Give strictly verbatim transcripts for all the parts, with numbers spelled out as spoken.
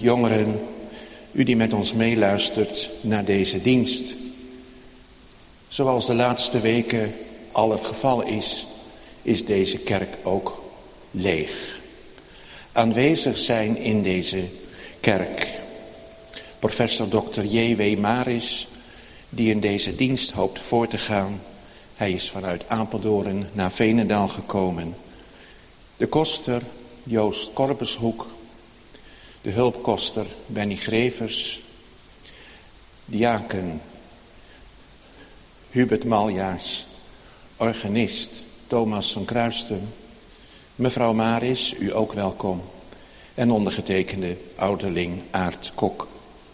jongeren, u die met ons meeluistert naar deze dienst. Zoals de laatste weken al het geval is, is deze kerk ook leeg. Aanwezig zijn in deze kerk professor dokter J W Maris, die in deze dienst hoopt voor te gaan. Hij is vanuit Apeldoorn naar Veenendaal gekomen. De koster Joost Korpershoek, de hulpkoster Benny Grevers, diaken Hubert Maljaars, organist Thomas van Kruisten, mevrouw Maris, u ook welkom, en ondergetekende ouderling Aart Kok.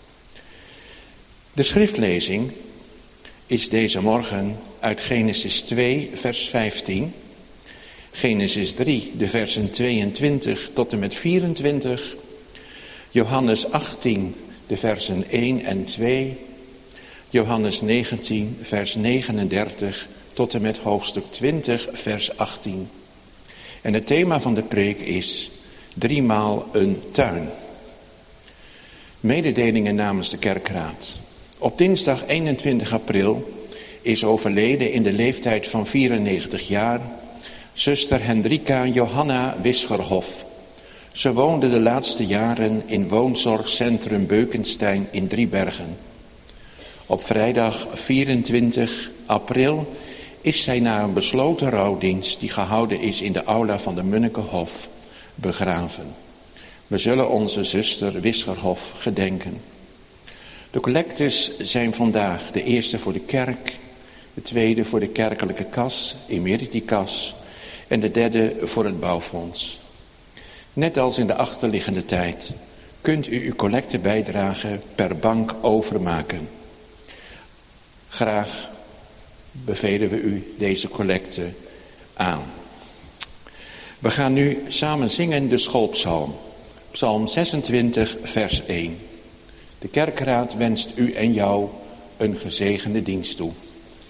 De schriftlezing is deze morgen uit Genesis twee, vers vijftien, Genesis drie, de versen tweeëntwintig tot en met vierentwintig, Johannes achttien, de versen één en twee, Johannes negentien, vers negenendertig tot en met hoofdstuk twintig, vers achttien. En het thema van de preek is driemaal een tuin. Mededelingen namens de kerkraad. Op dinsdag eenentwintig april is overleden in de leeftijd van vierennegentig jaar zuster Hendrika Johanna Wisgerhof. Ze woonde de laatste jaren in woonzorgcentrum Beukenstein in Driebergen. Op vrijdag vierentwintig april is zij na een besloten rouwdienst die gehouden is in de aula van de Munnikenhof begraven. We zullen onze zuster Wisgerhof gedenken. De collectes zijn vandaag de eerste voor de kerk, de tweede voor de kerkelijke kas, Emeritikas, en de derde voor het bouwfonds. Net als in de achterliggende tijd kunt u uw collectebijdrage per bank overmaken. Graag bevelen we u deze collecte aan. We gaan nu samen zingen de schoolpsalm, psalm zesentwintig, vers één. De kerkraad wenst u en jou een gezegende dienst toe.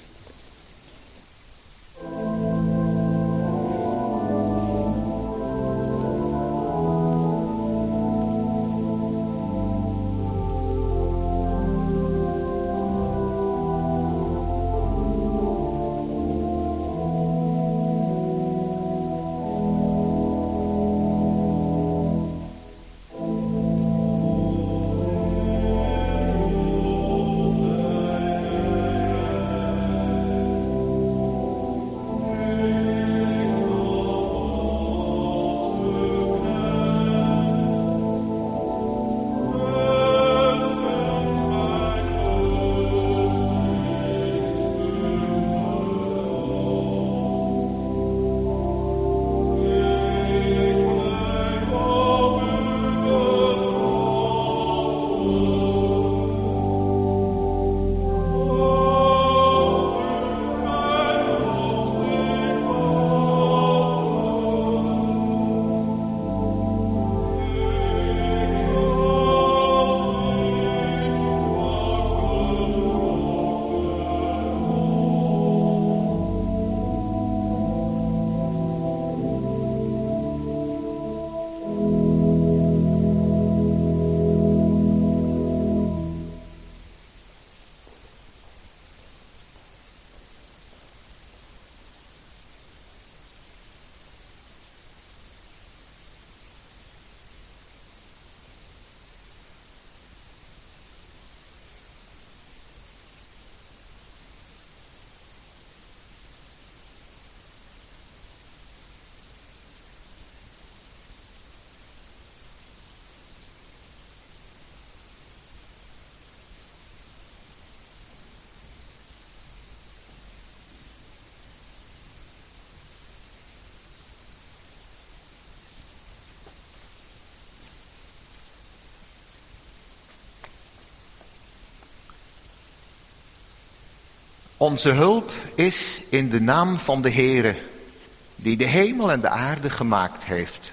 Onze hulp is in de naam van de Heere, die de hemel en de aarde gemaakt heeft,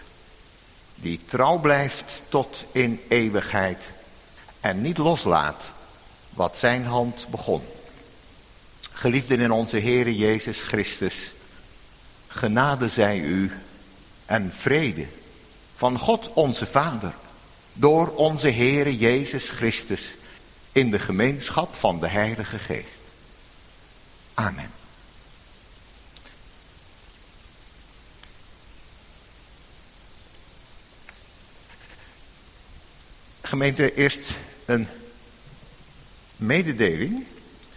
die trouw blijft tot in eeuwigheid en niet loslaat wat zijn hand begon. Geliefden in onze Heere Jezus Christus, genade zij u en vrede van God onze Vader door onze Heere Jezus Christus in de gemeenschap van de Heilige Geest. Amen. Gemeente, eerst een mededeling.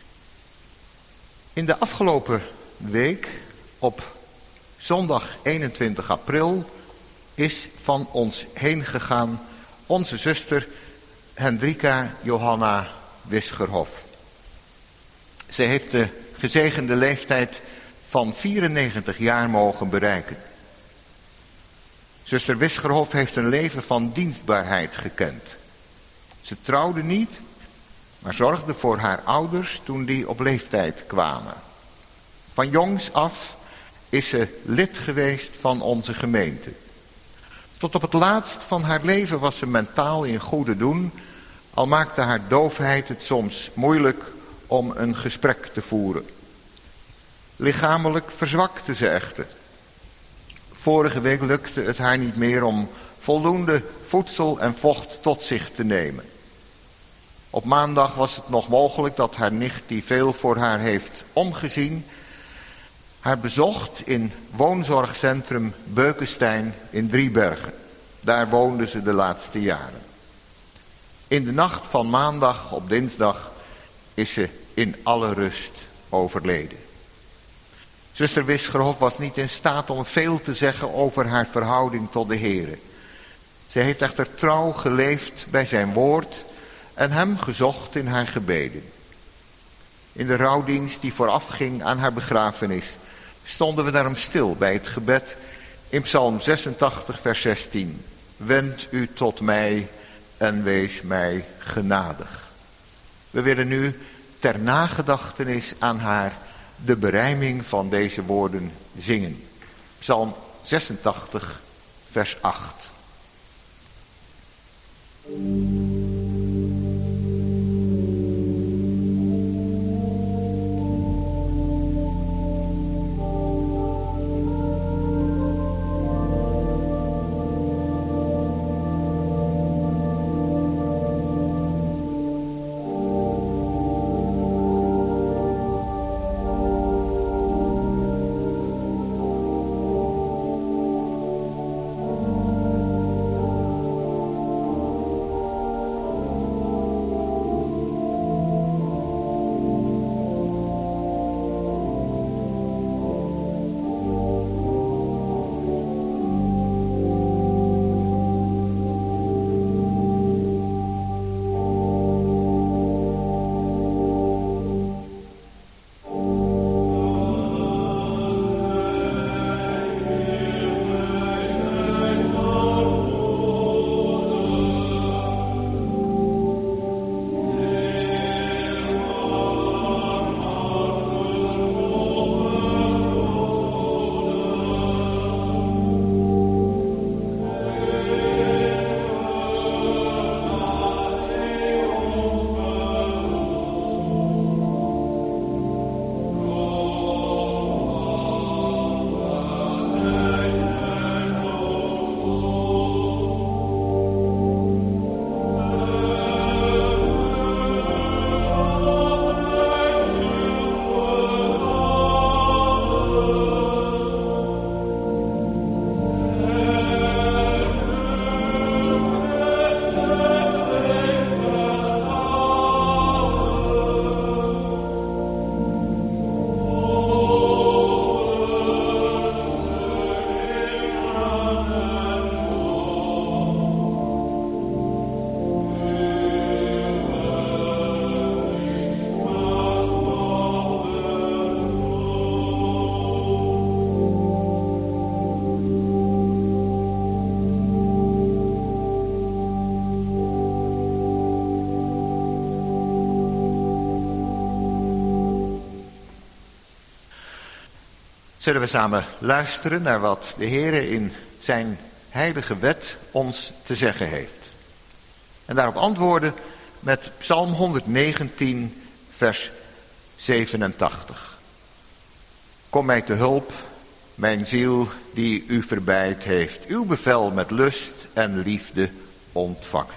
In de afgelopen week, op zondag eenentwintig april, is van ons heen gegaan onze zuster Hendrika Johanna Wisgerhof. Ze heeft de gezegende leeftijd van vierennegentig jaar mogen bereiken. Zuster Wisgerhof heeft een leven van dienstbaarheid gekend. Ze trouwde niet, maar zorgde voor haar ouders toen die op leeftijd kwamen. Van jongs af is ze lid geweest van onze gemeente. Tot op het laatst van haar leven was ze mentaal in goede doen, al maakte haar doofheid het soms moeilijk om een gesprek te voeren. Lichamelijk verzwakte ze echter. Vorige week lukte het haar niet meer om voldoende voedsel en vocht tot zich te nemen. Op maandag was het nog mogelijk dat haar nicht, die veel voor haar heeft omgezien, haar bezocht in woonzorgcentrum Beukenstein in Driebergen. Daar woonde ze de laatste jaren. In de nacht van maandag op dinsdag is ze in alle rust overleden. Zuster Wisgerhof was niet in staat om veel te zeggen over haar verhouding tot de Heere. Zij heeft echter trouw geleefd bij zijn woord en hem gezocht in haar gebeden. In de rouwdienst die voorafging aan haar begrafenis stonden we daarom stil bij het gebed in Psalm zesentachtig vers zestien. Wend u tot mij en wees mij genadig. We willen nu ter nagedachtenis aan haar de berijming van deze woorden zingen. Psalm zesentachtig vers acht. Zullen we samen luisteren naar wat de Heere in zijn heilige wet ons te zeggen heeft. En daarop antwoorden met Psalm honderdnegentien vers zevenentachtig. Kom mij te hulp, mijn ziel die u verbeid heeft. Uw bevel met lust en liefde ontvangen.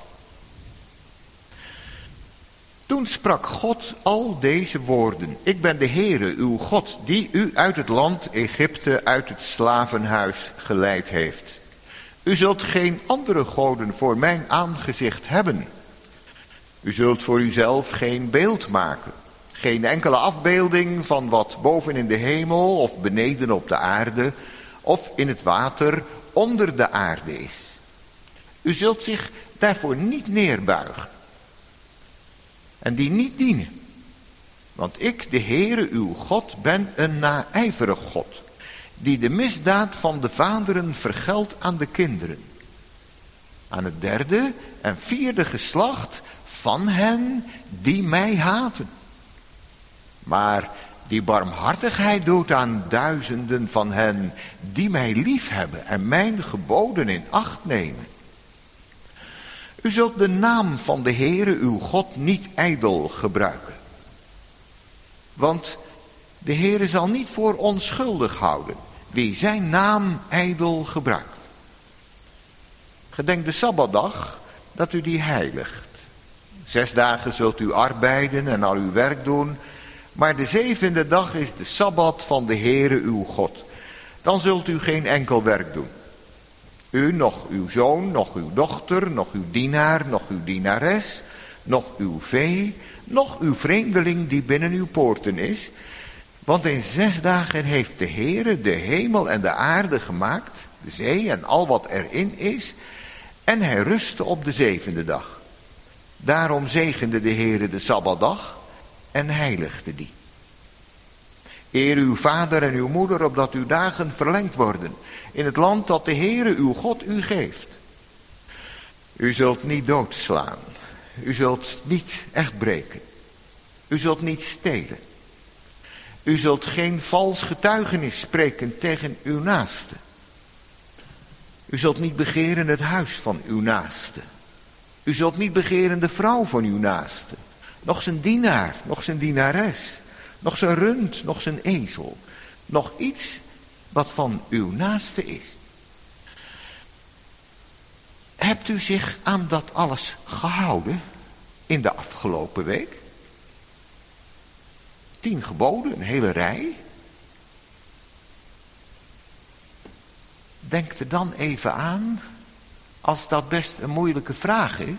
Toen sprak God al deze woorden. Ik ben de Heere, uw God, die u uit het land Egypte, uit het slavenhuis geleid heeft. U zult geen andere goden voor mijn aangezicht hebben. U zult voor uzelf geen beeld maken. Geen enkele afbeelding van wat boven in de hemel of beneden op de aarde of in het water onder de aarde is. U zult zich daarvoor niet neerbuigen en die niet dienen. Want ik, de Heere uw God, ben een naijverig God, die de misdaad van de vaderen vergeldt aan de kinderen. Aan het derde en vierde geslacht van hen die mij haten. Maar die barmhartigheid doet aan duizenden van hen die mij liefhebben en mijn geboden in acht nemen. U zult de naam van de Heere uw God niet ijdel gebruiken. Want de Heere zal niet voor onschuldig houden wie zijn naam ijdel gebruikt. Gedenk de Sabbatdag dat u die heiligt. Zes dagen zult u arbeiden en al uw werk doen, maar de zevende dag is de Sabbat van de Heere uw God. Dan zult u geen enkel werk doen. U, nog uw zoon, nog uw dochter, nog uw dienaar, nog uw dienares, nog uw vee, nog uw vreemdeling die binnen uw poorten is. Want in zes dagen heeft de Heere de hemel en de aarde gemaakt, de zee en al wat erin is, en hij rustte op de zevende dag. Daarom zegende de Heere de Sabbatdag en heiligde die. Eer uw vader en uw moeder, opdat uw dagen verlengd worden in het land dat de Heere uw God u geeft. U zult niet doodslaan. U zult niet echt breken. U zult niet stelen. U zult geen vals getuigenis spreken tegen uw naaste. U zult niet begeren het huis van uw naaste. U zult niet begeren de vrouw van uw naaste. Nog zijn dienaar, nog zijn dienares. Nog zijn rund, nog zijn ezel. Nog iets wat van uw naaste is. Hebt u zich aan dat alles gehouden in de afgelopen week? Tien geboden, een hele rij. Denk er dan even aan, als dat best een moeilijke vraag is.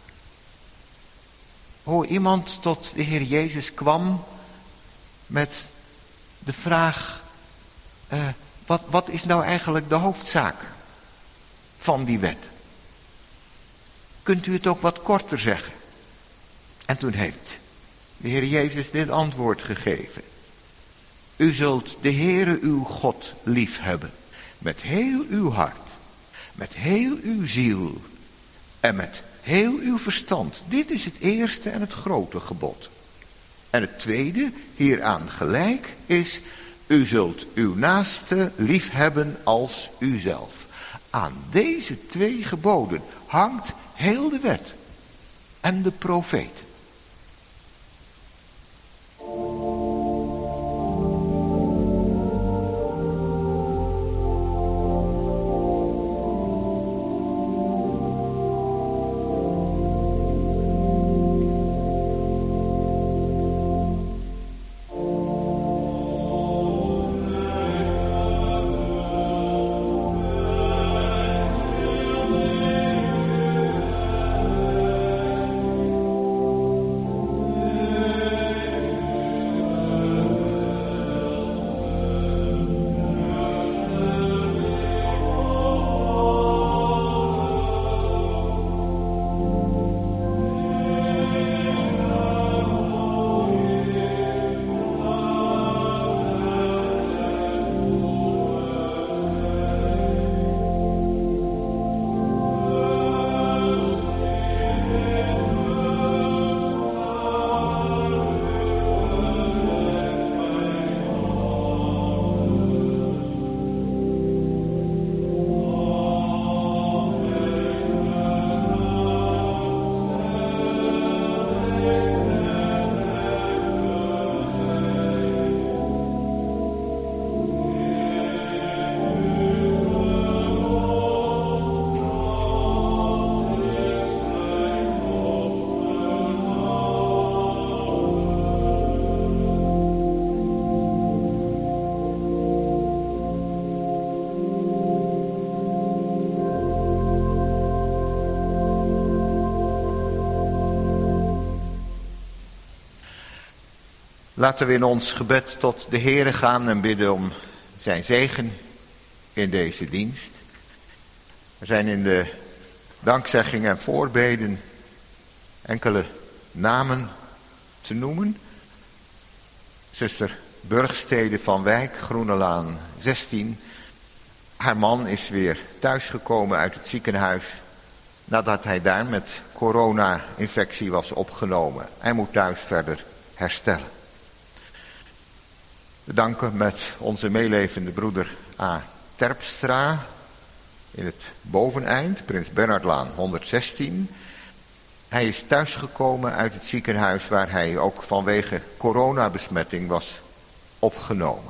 Hoe iemand tot de Heer Jezus kwam met de vraag, uh, wat, wat is nou eigenlijk de hoofdzaak van die wet? Kunt u het ook wat korter zeggen? En toen heeft de Heer Jezus dit antwoord gegeven. U zult de Heere uw God liefhebben met heel uw hart, met heel uw ziel en met heel uw verstand. Dit is het eerste en het grote gebod. En het tweede, hieraan gelijk, is: u zult uw naaste liefhebben als uzelf. Aan deze twee geboden hangt heel de wet en de profeten. Laten we in ons gebed tot de Heere gaan en bidden om zijn zegen in deze dienst. Er zijn in de dankzegging en voorbeden enkele namen te noemen. Zuster Burgstede van Wijk, Groenelaan zestien. Haar man is weer thuisgekomen uit het ziekenhuis nadat hij daar met corona-infectie was opgenomen. Hij moet thuis verder herstellen. We danken met onze meelevende broeder A. Terpstra in het boveneind, Prins Bernhardlaan honderdzestien. Hij is thuisgekomen uit het ziekenhuis waar hij ook vanwege coronabesmetting was opgenomen.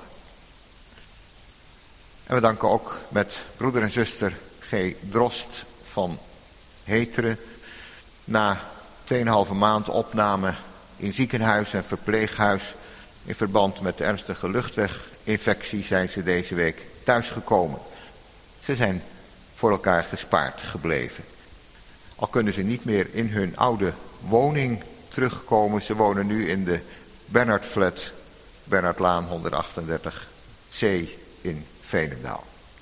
En we danken ook met broeder en zuster G. Drost van Heteren. Na tweeënhalve maand opname in ziekenhuis en verpleeghuis in verband met de ernstige luchtweginfectie zijn ze deze week thuisgekomen. Ze zijn voor elkaar gespaard gebleven. Al kunnen ze niet meer in hun oude woning terugkomen. Ze wonen nu in de Bernhardflat, Bernhardlaan honderdachtendertig C in Veenendaal.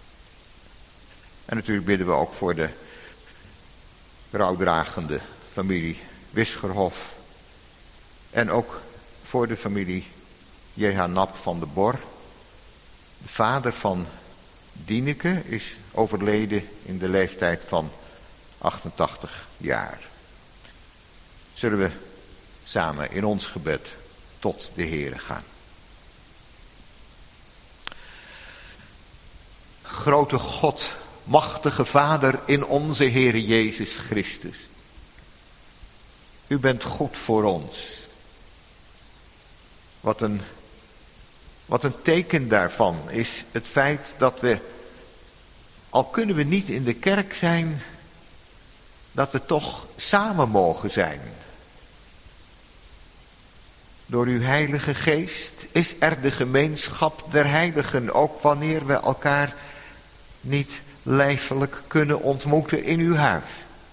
En natuurlijk bidden we ook voor de rouwdragende familie Wisgerhof. En ook voor de familie J H Nap van de Bor. De vader van Dieneke is overleden in de leeftijd van achtentachtig jaar. Zullen we samen in ons gebed tot de Heere gaan. Grote God, machtige Vader in onze Heere Jezus Christus. U bent goed voor ons. Wat een, wat een teken daarvan is het feit dat we, al kunnen we niet in de kerk zijn, dat we toch samen mogen zijn. Door uw Heilige Geest is er de gemeenschap der heiligen, ook wanneer we elkaar niet lijfelijk kunnen ontmoeten in uw huis.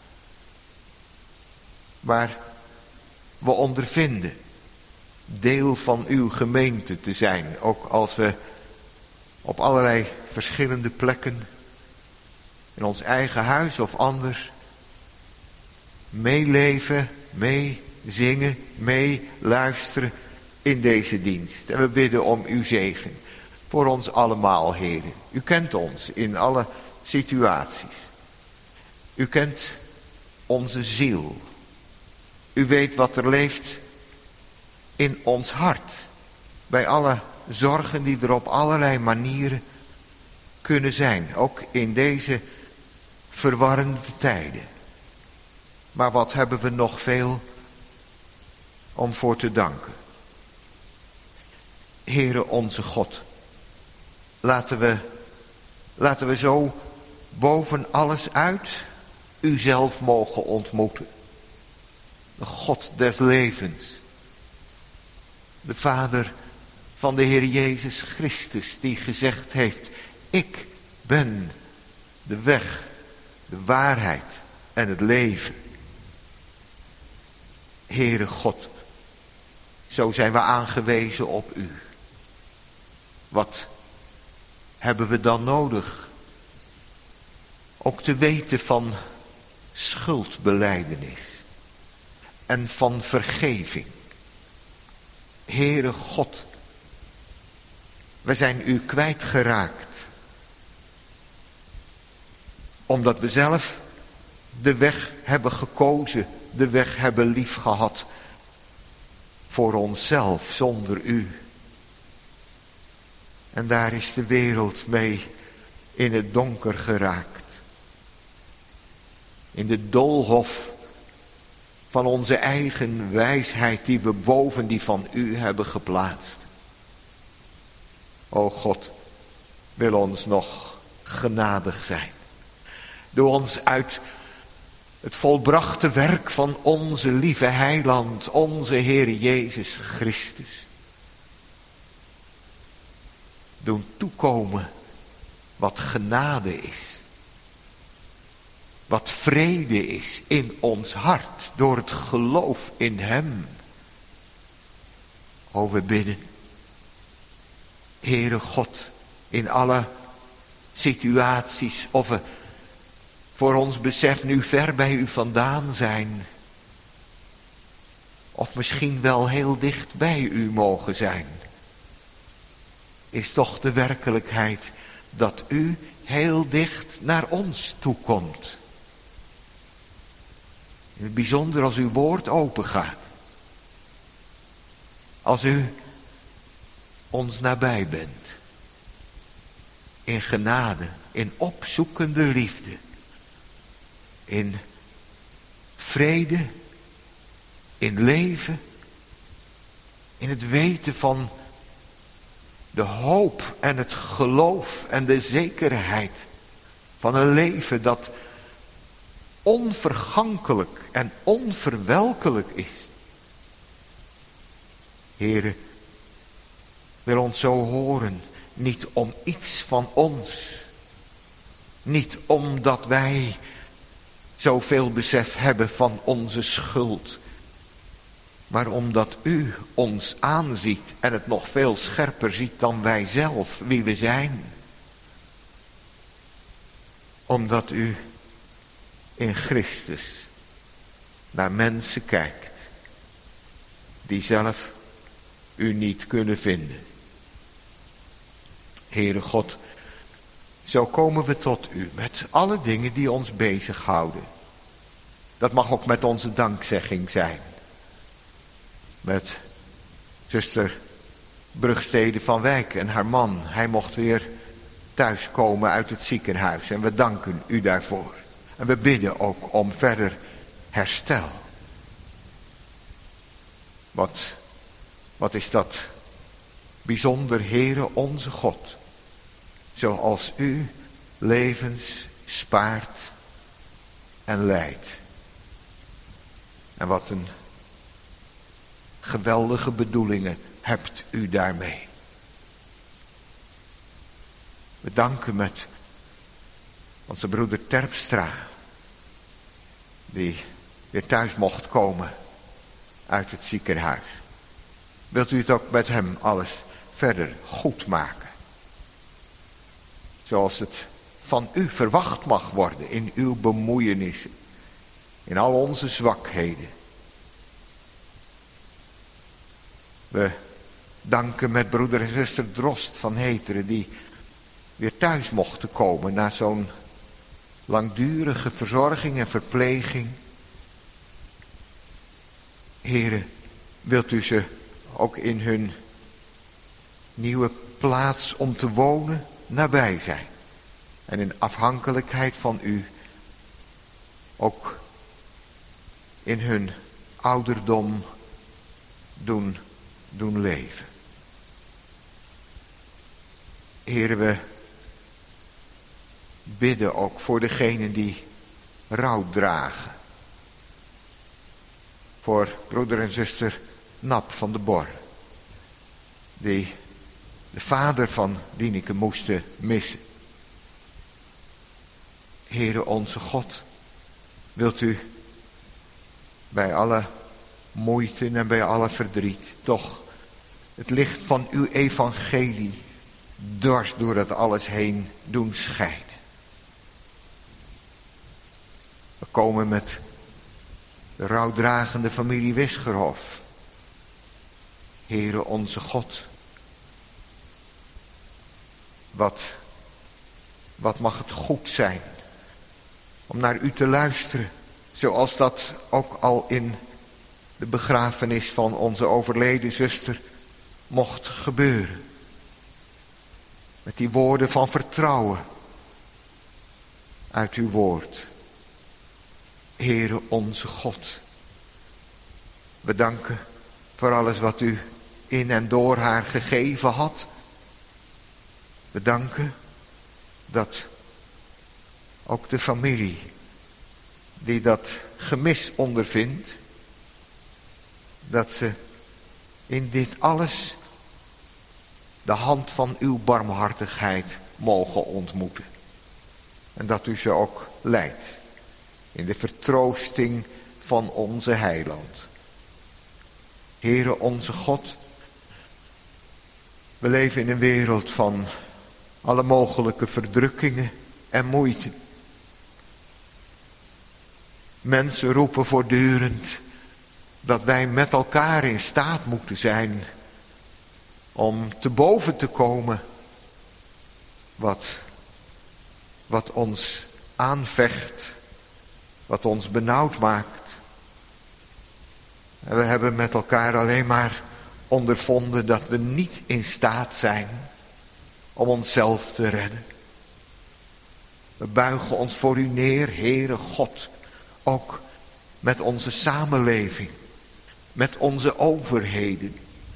Waar we ondervinden deel van uw gemeente te zijn, ook als we op allerlei verschillende plekken in ons eigen huis of anders meeleven, meezingen, meeluisteren in deze dienst. En we bidden om uw zegen voor ons allemaal, Heer. U kent ons in alle situaties. U kent onze ziel. U weet wat er leeft in ons hart. Bij alle zorgen die er op allerlei manieren kunnen zijn. Ook in deze verwarrende tijden. Maar wat hebben we nog veel om voor te danken. Heere onze God. Laten we, laten we zo boven alles uit uzelf mogen ontmoeten. De God des levens. De Vader van de Heer Jezus Christus die gezegd heeft: ik ben de weg, de waarheid en het leven. Heere God, zo zijn we aangewezen op u. Wat hebben we dan nodig? Ook te weten van schuldbelijdenis en van vergeving. Heere God, we zijn u kwijtgeraakt. Omdat we zelf de weg hebben gekozen, de weg hebben liefgehad voor onszelf zonder u. En daar is de wereld mee in het donker geraakt. In de doolhof van onze eigen wijsheid die we boven die van u hebben geplaatst. O God, wil ons nog genadig zijn. Doe ons uit het volbrachte werk van onze lieve heiland, onze Heer Jezus Christus. Doen toekomen wat genade is. Wat vrede is in ons hart door het geloof in hem. O, we bidden. Heere God, in alle situaties, of we voor ons besef nu ver bij u vandaan zijn, of misschien wel heel dicht bij u mogen zijn, is toch de werkelijkheid dat u heel dicht naar ons toekomt. In het bijzonder als uw woord open gaat. Als u ons nabij bent. In genade, in opzoekende liefde. In vrede, in leven. In het weten van de hoop en het geloof en de zekerheid van een leven dat onvergankelijk en onverwelkelijk is. Heere, wil ons zo horen, niet om iets van ons, niet omdat wij zoveel besef hebben van onze schuld, maar omdat u ons aanziet en het nog veel scherper ziet dan wij zelf, wie we zijn. Omdat u in Christus naar mensen kijkt die zelf u niet kunnen vinden. Heere God, zo komen we tot u met alle dingen die ons bezighouden. Dat mag ook met onze dankzegging zijn. Met zuster Brugstede van Wijk en haar man. Hij mocht weer thuiskomen uit het ziekenhuis en we danken u daarvoor. En we bidden ook om verder herstel. Wat, wat is dat bijzonder, Heere onze God. Zoals u levens spaart en leidt. En wat een geweldige bedoelingen hebt u daarmee. We danken met onze broeder Terpstra, die weer thuis mocht komen uit het ziekenhuis. Wilt u het ook met hem alles verder goed maken? Zoals het van u verwacht mag worden in uw bemoeienissen, in al onze zwakheden. We danken met broeder en zuster Drost van Heteren, die weer thuis mochten komen na zo'n langdurige verzorging en verpleging. Here, wilt u ze ook in hun nieuwe plaats om te wonen nabij zijn. En in afhankelijkheid van u ook in hun ouderdom doen, doen leven. Heere, we bidden ook voor degenen die rouw dragen. Voor broeder en zuster Nap van de Bor, die de vader van Dieneke moesten missen. Heere onze God, wilt u bij alle moeite en bij alle verdriet toch het licht van uw evangelie dwars door dat alles heen doen schijnen. We komen met de rouwdragende familie Wisgerhof. Heere onze God, wat, wat mag het goed zijn om naar u te luisteren, zoals dat ook al in de begrafenis van onze overleden zuster mocht gebeuren. Met die woorden van vertrouwen uit uw woord. Heere onze God, we danken voor alles wat u in en door haar gegeven had. We danken dat ook de familie die dat gemis ondervindt, dat ze in dit alles de hand van uw barmhartigheid mogen ontmoeten. En dat u ze ook leidt in de vertroosting van onze heiland. Heere onze God, We leven in een wereld van alle mogelijke verdrukkingen en moeite. Mensen roepen voortdurend dat wij met elkaar in staat moeten zijn om te boven te komen wat, wat ons aanvecht, wat ons benauwd maakt. En we hebben met elkaar alleen maar ondervonden dat we niet in staat zijn om onszelf te redden. We buigen ons voor u neer, Heere God, ook met onze samenleving, met onze overheden.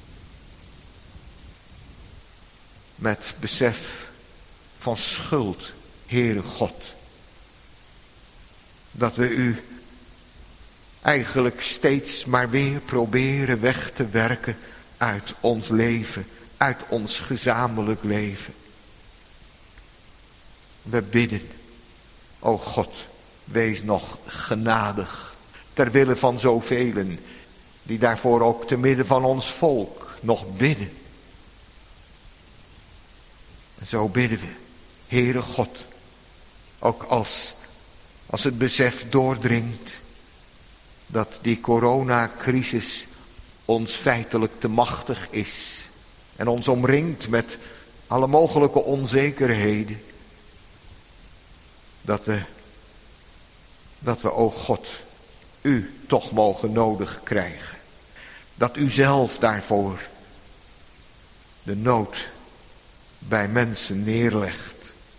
Met besef van schuld, Heere God. Dat we u eigenlijk steeds maar weer proberen weg te werken uit ons leven, uit ons gezamenlijk leven. We bidden, o God, wees nog genadig, ter wille van zoveel die daarvoor ook te midden van ons volk nog bidden. En zo bidden we, Heere God, ook als, als het besef doordringt dat die coronacrisis ons feitelijk te machtig is en ons omringt met alle mogelijke onzekerheden. Dat we, dat we, o God, u toch mogen nodig krijgen. Dat u zelf daarvoor de nood bij mensen neerlegt.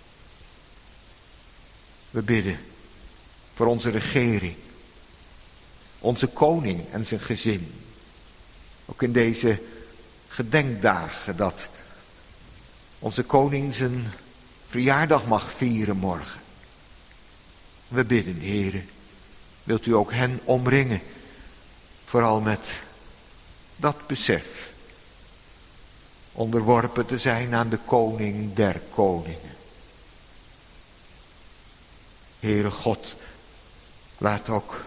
We bidden voor onze regering, onze koning en zijn gezin. Ook in deze gedenkdagen dat onze koning zijn verjaardag mag vieren morgen. We bidden, Heere, wilt u ook hen omringen, vooral met dat besef, onderworpen te zijn aan de koning der koningen. Heere God, laat ook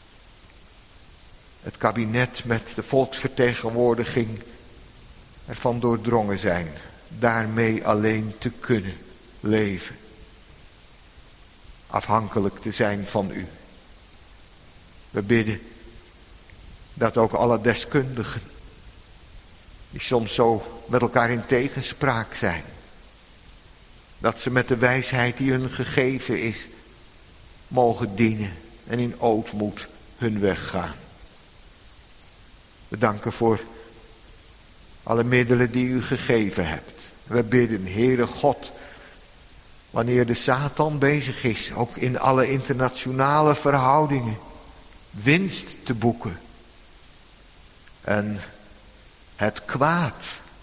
het kabinet met de volksvertegenwoordiging ervan doordrongen zijn daarmee alleen te kunnen leven. Afhankelijk te zijn van u. We bidden dat ook alle deskundigen, die soms zo met elkaar in tegenspraak zijn, dat ze met de wijsheid die hun gegeven is, mogen dienen en in ootmoed hun weg gaan. We danken voor alle middelen die u gegeven hebt. We bidden, Heere God, wanneer de Satan bezig is, ook in alle internationale verhoudingen, winst te boeken. En het kwaad,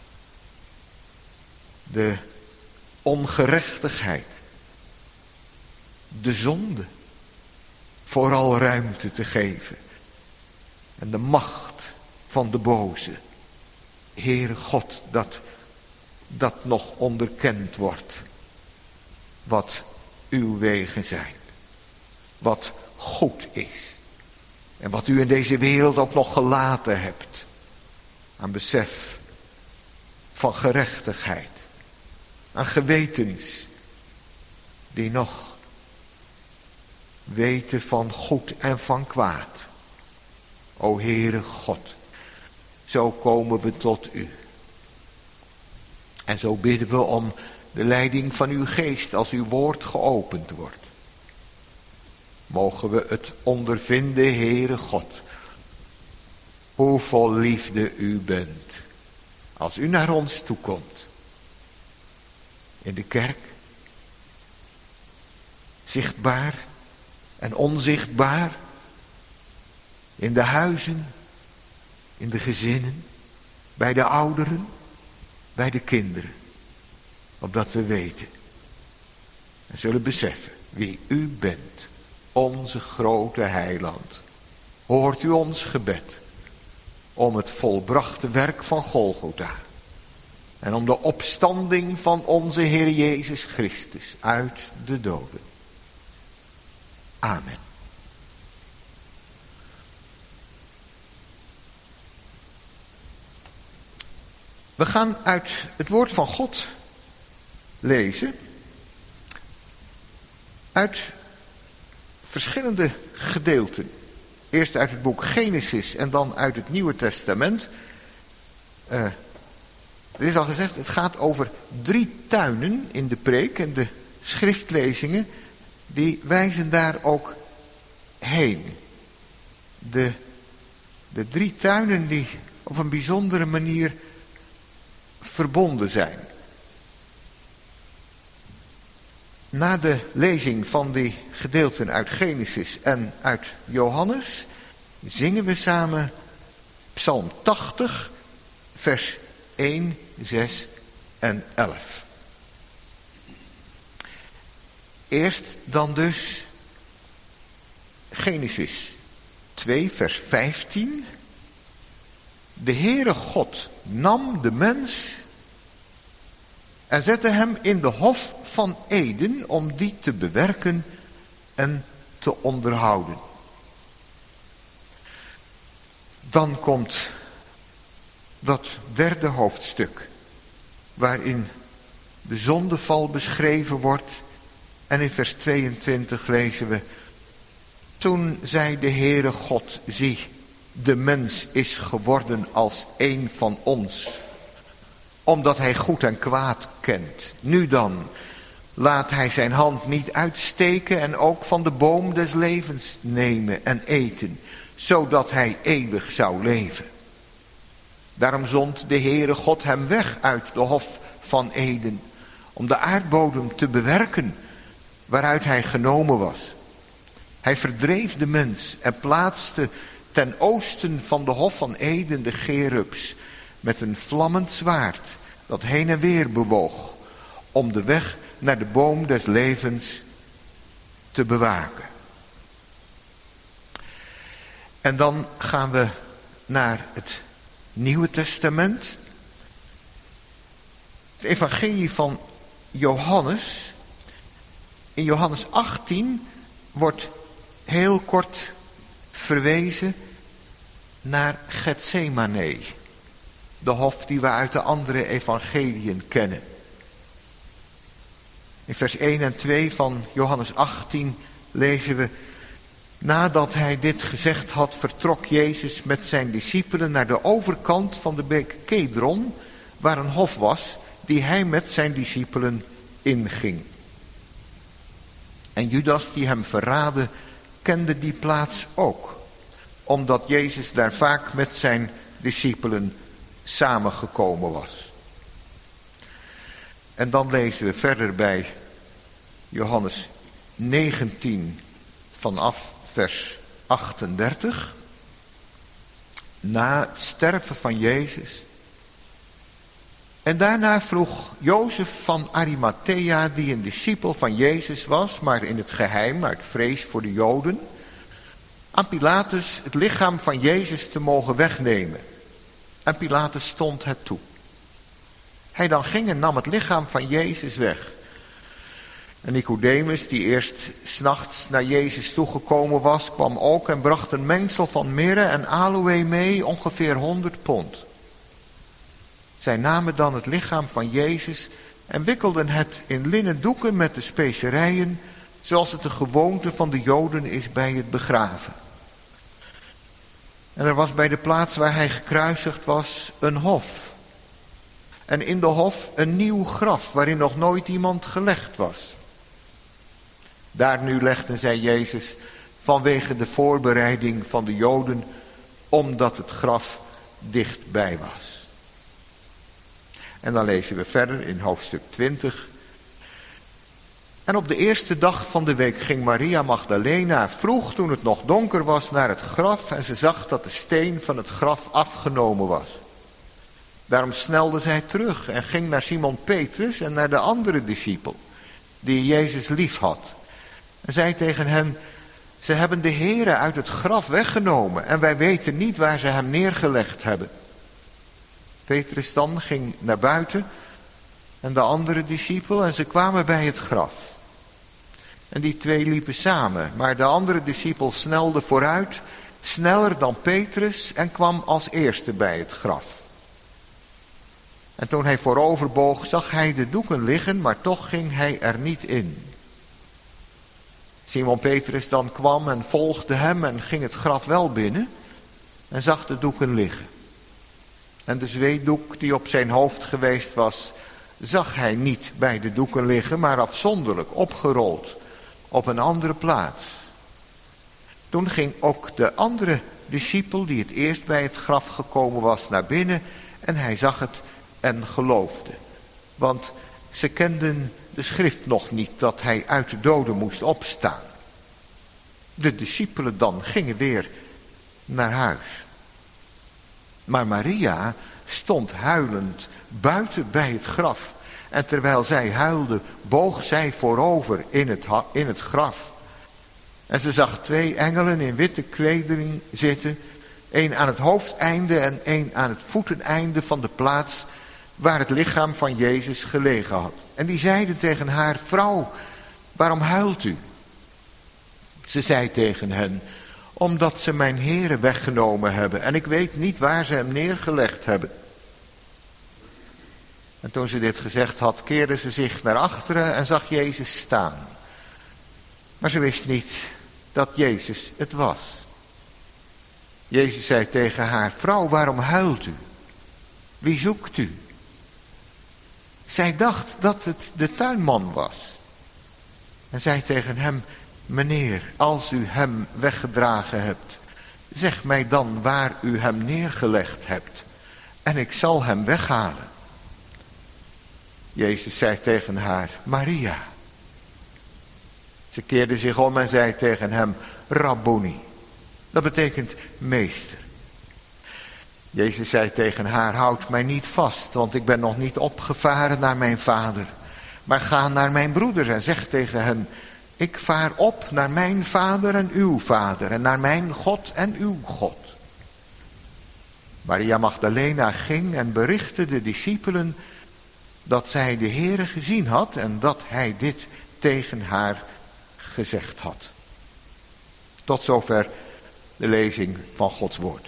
de ongerechtigheid, de zonde, vooral ruimte te geven. En de macht van de boze. Heere God, dat dat nog onderkend wordt. Wat uw wegen zijn. Wat goed is. En wat u in deze wereld ook nog gelaten hebt. Aan besef van gerechtigheid. Aan gewetens die nog weten van goed en van kwaad. O Heere God, zo komen we tot u. En zo bidden we om de leiding van uw geest als uw woord geopend wordt. Mogen we het ondervinden, Heere God, hoe vol liefde u bent. Als u naar ons toekomt. In de kerk. Zichtbaar en onzichtbaar. In de huizen. In de gezinnen. Bij de ouderen. Bij de kinderen. Opdat we weten. En zullen beseffen wie u bent. Onze grote heiland. Hoort u ons gebed. Om het volbrachte werk van Golgotha. En om de opstanding van onze Heer Jezus Christus uit de doden. Amen. We gaan uit het woord van God lezen. Uit verschillende gedeelten. Eerst uit het boek Genesis en dan uit het Nieuwe Testament. Uh, er is al gezegd, het gaat over drie tuinen in de preek en de schriftlezingen. Die wijzen daar ook heen. De, de drie tuinen die op een bijzondere manier verbonden zijn. Na de lezing van die gedeelten uit Genesis en uit Johannes zingen we samen Psalm tachtig, vers één, zes en elf. Eerst dan dus Genesis twee, vers vijftien. De Heere God nam de mens en zette hem in de hof van Eden om die te bewerken en te onderhouden. Dan komt dat derde hoofdstuk, waarin de zondeval beschreven wordt. En in vers tweeëntwintig lezen we: Toen zei de Heere God, zie, de mens is geworden als een van ons, omdat hij goed en kwaad kent. Nu dan, laat hij zijn hand niet uitsteken en ook van de boom des levens nemen en eten, zodat hij eeuwig zou leven. Daarom zond de Heere God hem weg uit de hof van Eden, om de aardbodem te bewerken, waaruit hij genomen was. Hij verdreef de mens en plaatste ten oosten van de hof van Eden de Cherubs, met een vlammend zwaard dat heen en weer bewoog, om de weg naar de boom des levens te bewaken. En dan gaan we naar het Nieuwe Testament. Het evangelie van Johannes. In Johannes achttien wordt heel kort verwezen naar Getsemane. De hof die we uit de andere evangeliën kennen. In vers één en twee van Johannes achttien lezen we: Nadat hij dit gezegd had, vertrok Jezus met zijn discipelen naar de overkant van de beek Kedron, waar een hof was, die hij met zijn discipelen inging. En Judas, die hem verraadde, kende die plaats ook, omdat Jezus daar vaak met zijn discipelen samengekomen was. En dan lezen we verder bij Johannes negentien vanaf vers achtendertig. Na het sterven van Jezus. En daarna vroeg Jozef van Arimathea, die een discipel van Jezus was, maar in het geheim uit vrees voor de Joden, aan Pilatus het lichaam van Jezus te mogen wegnemen. En Pilatus stond het toe. Hij dan ging en nam het lichaam van Jezus weg. En Nicodemus, die eerst 's nachts naar Jezus toegekomen was, kwam ook en bracht een mengsel van mirre en aloë mee, ongeveer honderd pond. Zij namen dan het lichaam van Jezus en wikkelden het in linnen doeken met de specerijen, zoals het de gewoonte van de Joden is bij het begraven. En er was bij de plaats waar hij gekruisigd was een hof. En in de hof een nieuw graf waarin nog nooit iemand gelegd was. Daar nu legden zij Jezus vanwege de voorbereiding van de Joden, omdat het graf dichtbij was. En dan lezen we verder in hoofdstuk twintig. En op de eerste dag van de week ging Maria Magdalena vroeg, toen het nog donker was, naar het graf, en ze zag dat de steen van het graf afgenomen was. Daarom snelde zij terug en ging naar Simon Petrus en naar de andere discipel, die Jezus lief had. En zei tegen hen: ze hebben de Heere uit het graf weggenomen en wij weten niet waar ze hem neergelegd hebben. Petrus dan ging naar buiten en de andere discipel en ze kwamen bij het graf. En die twee liepen samen, maar de andere discipel snelde vooruit, sneller dan Petrus, en kwam als eerste bij het graf. En toen hij vooroverboog, zag hij de doeken liggen, maar toch ging hij er niet in. Simon Petrus dan kwam en volgde hem en ging het graf wel binnen en zag de doeken liggen. En de zweetdoek die op zijn hoofd geweest was, zag hij niet bij de doeken liggen, maar afzonderlijk opgerold op een andere plaats. Toen ging ook de andere discipel, die het eerst bij het graf gekomen was, naar binnen en hij zag het en geloofde. Want ze kenden de schrift nog niet dat hij uit de doden moest opstaan. De discipelen dan gingen weer naar huis. Maar Maria stond huilend buiten bij het graf. En terwijl zij huilde, boog zij voorover in het, in het graf. En ze zag twee engelen in witte kleding zitten. Eén aan het hoofdeinde en één aan het voeteneinde van de plaats waar het lichaam van Jezus gelegen had. En die zeiden tegen haar: vrouw, waarom huilt u? Ze zei tegen hen: omdat ze mijn Heere weggenomen hebben en ik weet niet waar ze hem neergelegd hebben. En toen ze dit gezegd had, keerde ze zich naar achteren en zag Jezus staan. Maar ze wist niet dat Jezus het was. Jezus zei tegen haar: vrouw, waarom huilt u? Wie zoekt u? Zij dacht dat het de tuinman was. En zei tegen hem: meneer, als u hem weggedragen hebt, zeg mij dan waar u hem neergelegd hebt en ik zal hem weghalen. Jezus zei tegen haar: Maria. Ze keerde zich om en zei tegen hem: Rabboni. Dat betekent meester. Jezus zei tegen haar: houd mij niet vast, want ik ben nog niet opgevaren naar mijn vader. Maar ga naar mijn broeders en zeg tegen hen: ik vaar op naar mijn vader en uw vader en naar mijn God en uw God. Maria Magdalena ging en berichtte de discipelen dat zij de Heere gezien had en dat hij dit tegen haar gezegd had. Tot zover de lezing van Gods woord.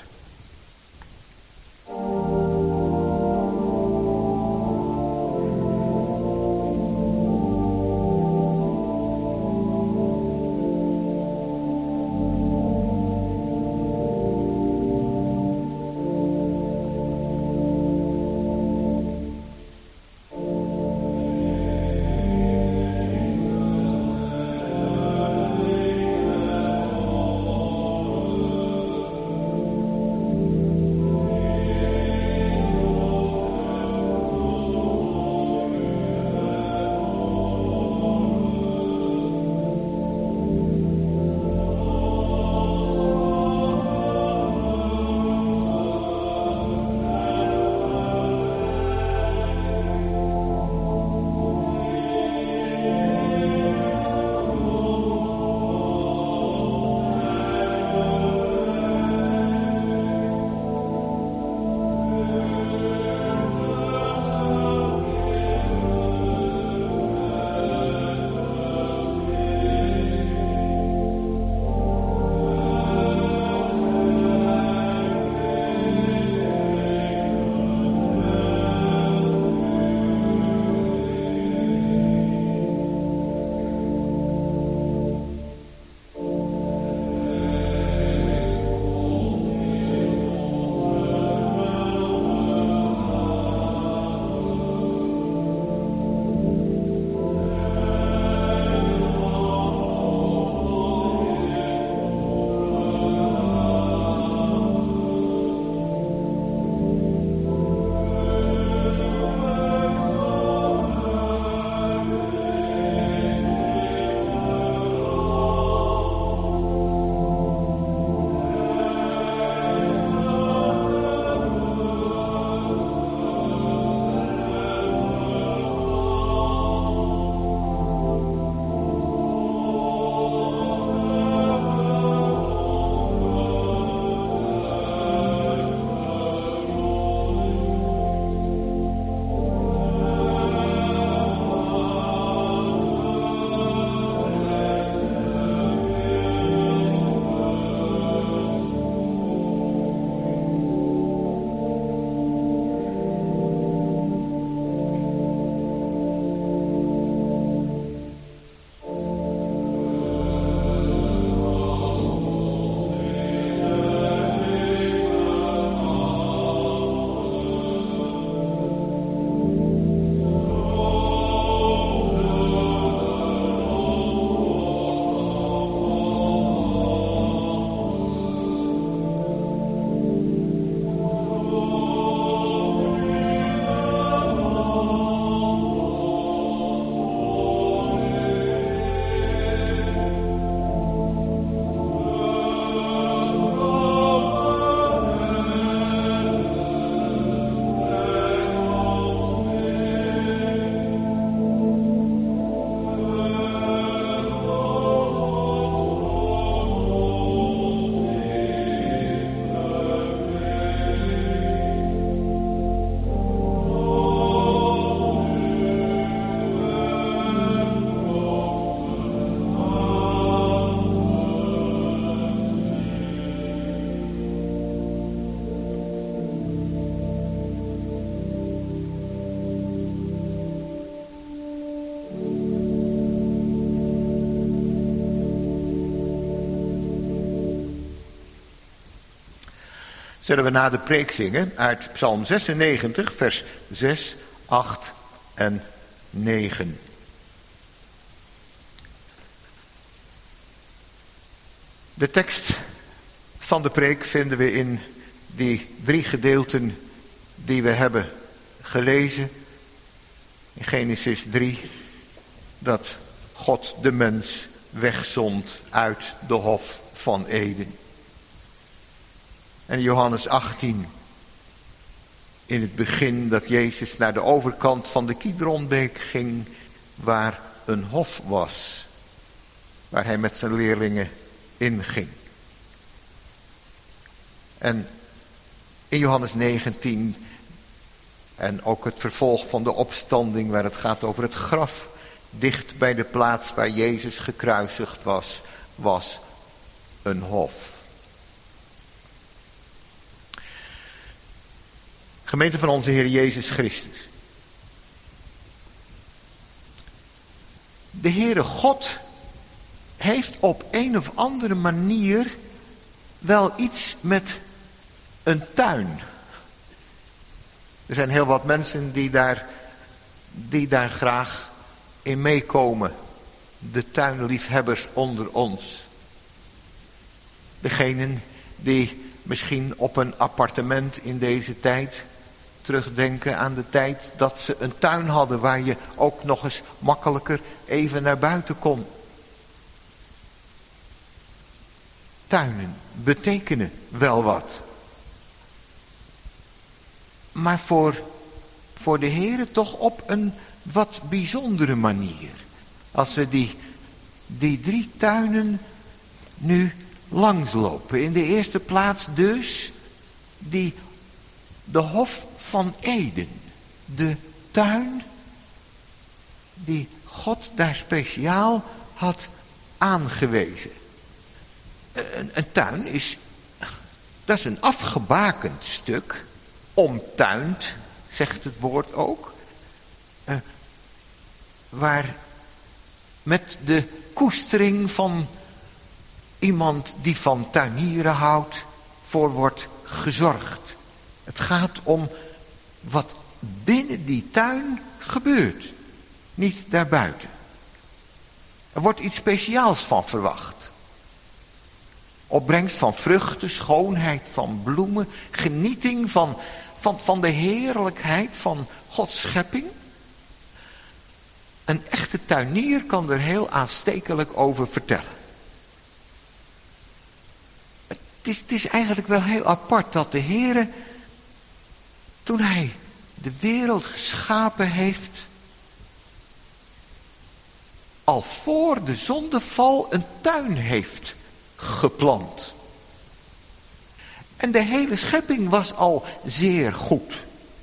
Zullen we na de preek zingen uit Psalm zesennegentig, vers zes, acht en negen. De tekst van de preek vinden we in die drie gedeelten die we hebben gelezen. In Genesis drie, dat God de mens wegzond uit de hof van Eden. En Johannes achttien, in het begin dat Jezus naar de overkant van de Kidronbeek ging, waar een hof was, waar hij met zijn leerlingen inging. En in Johannes negentien, en ook het vervolg van de opstanding, waar het gaat over het graf, dicht bij de plaats waar Jezus gekruisigd was, was een hof. Gemeente van onze Heer Jezus Christus. De Heere God heeft op een of andere manier wel iets met een tuin. Er zijn heel wat mensen die daar, die daar graag in meekomen. De tuinliefhebbers onder ons. Degenen die misschien op een appartement in deze tijd terugdenken aan de tijd dat ze een tuin hadden waar je ook nog eens makkelijker even naar buiten kon. Tuinen betekenen wel wat. Maar voor, voor de Heere toch op een wat bijzondere manier. Als we die, die drie tuinen nu langslopen. In de eerste plaats dus die, de hof van Eden. De tuin die God daar speciaal had aangewezen. Een, een tuin is, dat is een afgebakend stuk, omtuind, zegt het woord ook, uh, waar met de koestering van iemand die van tuinieren houdt, voor wordt gezorgd. Het gaat om wat binnen die tuin gebeurt, niet daarbuiten. Er wordt iets speciaals van verwacht. Opbrengst van vruchten, schoonheid van bloemen, genieting van, van, van de heerlijkheid van Gods schepping. Een echte tuinier kan er heel aanstekelijk over vertellen. Het is, het is eigenlijk wel heel apart dat de Heere, toen hij de wereld geschapen heeft, al voor de zondeval een tuin heeft geplant. En de hele schepping was al zeer goed.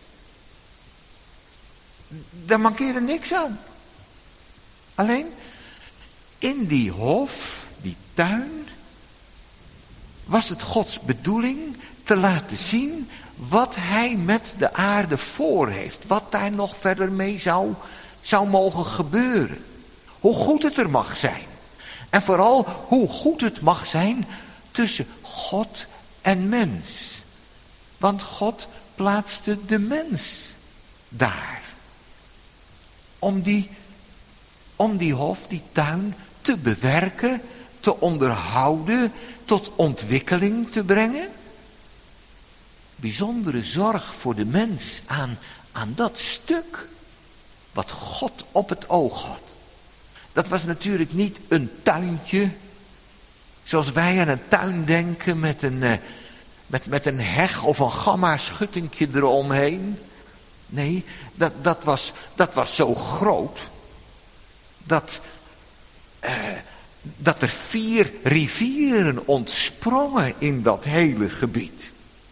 Daar mankeerde niks aan. Alleen in die hof, die tuin, was het Gods bedoeling te laten zien wat hij met de aarde voor heeft. Wat daar nog verder mee zou, zou mogen gebeuren. Hoe goed het er mag zijn. En vooral hoe goed het mag zijn tussen God en mens. Want God plaatste de mens daar. Om die, om die hof, die tuin te bewerken, te onderhouden, tot ontwikkeling te brengen. Bijzondere zorg voor de mens aan, aan dat stuk wat God op het oog had. Dat was natuurlijk niet een tuintje, zoals wij aan een tuin denken met een, uh, met, met een heg of een gamma-schuttingje eromheen. Nee, dat, dat, was, dat was zo groot dat, uh, dat er vier rivieren ontsprongen in dat hele gebied.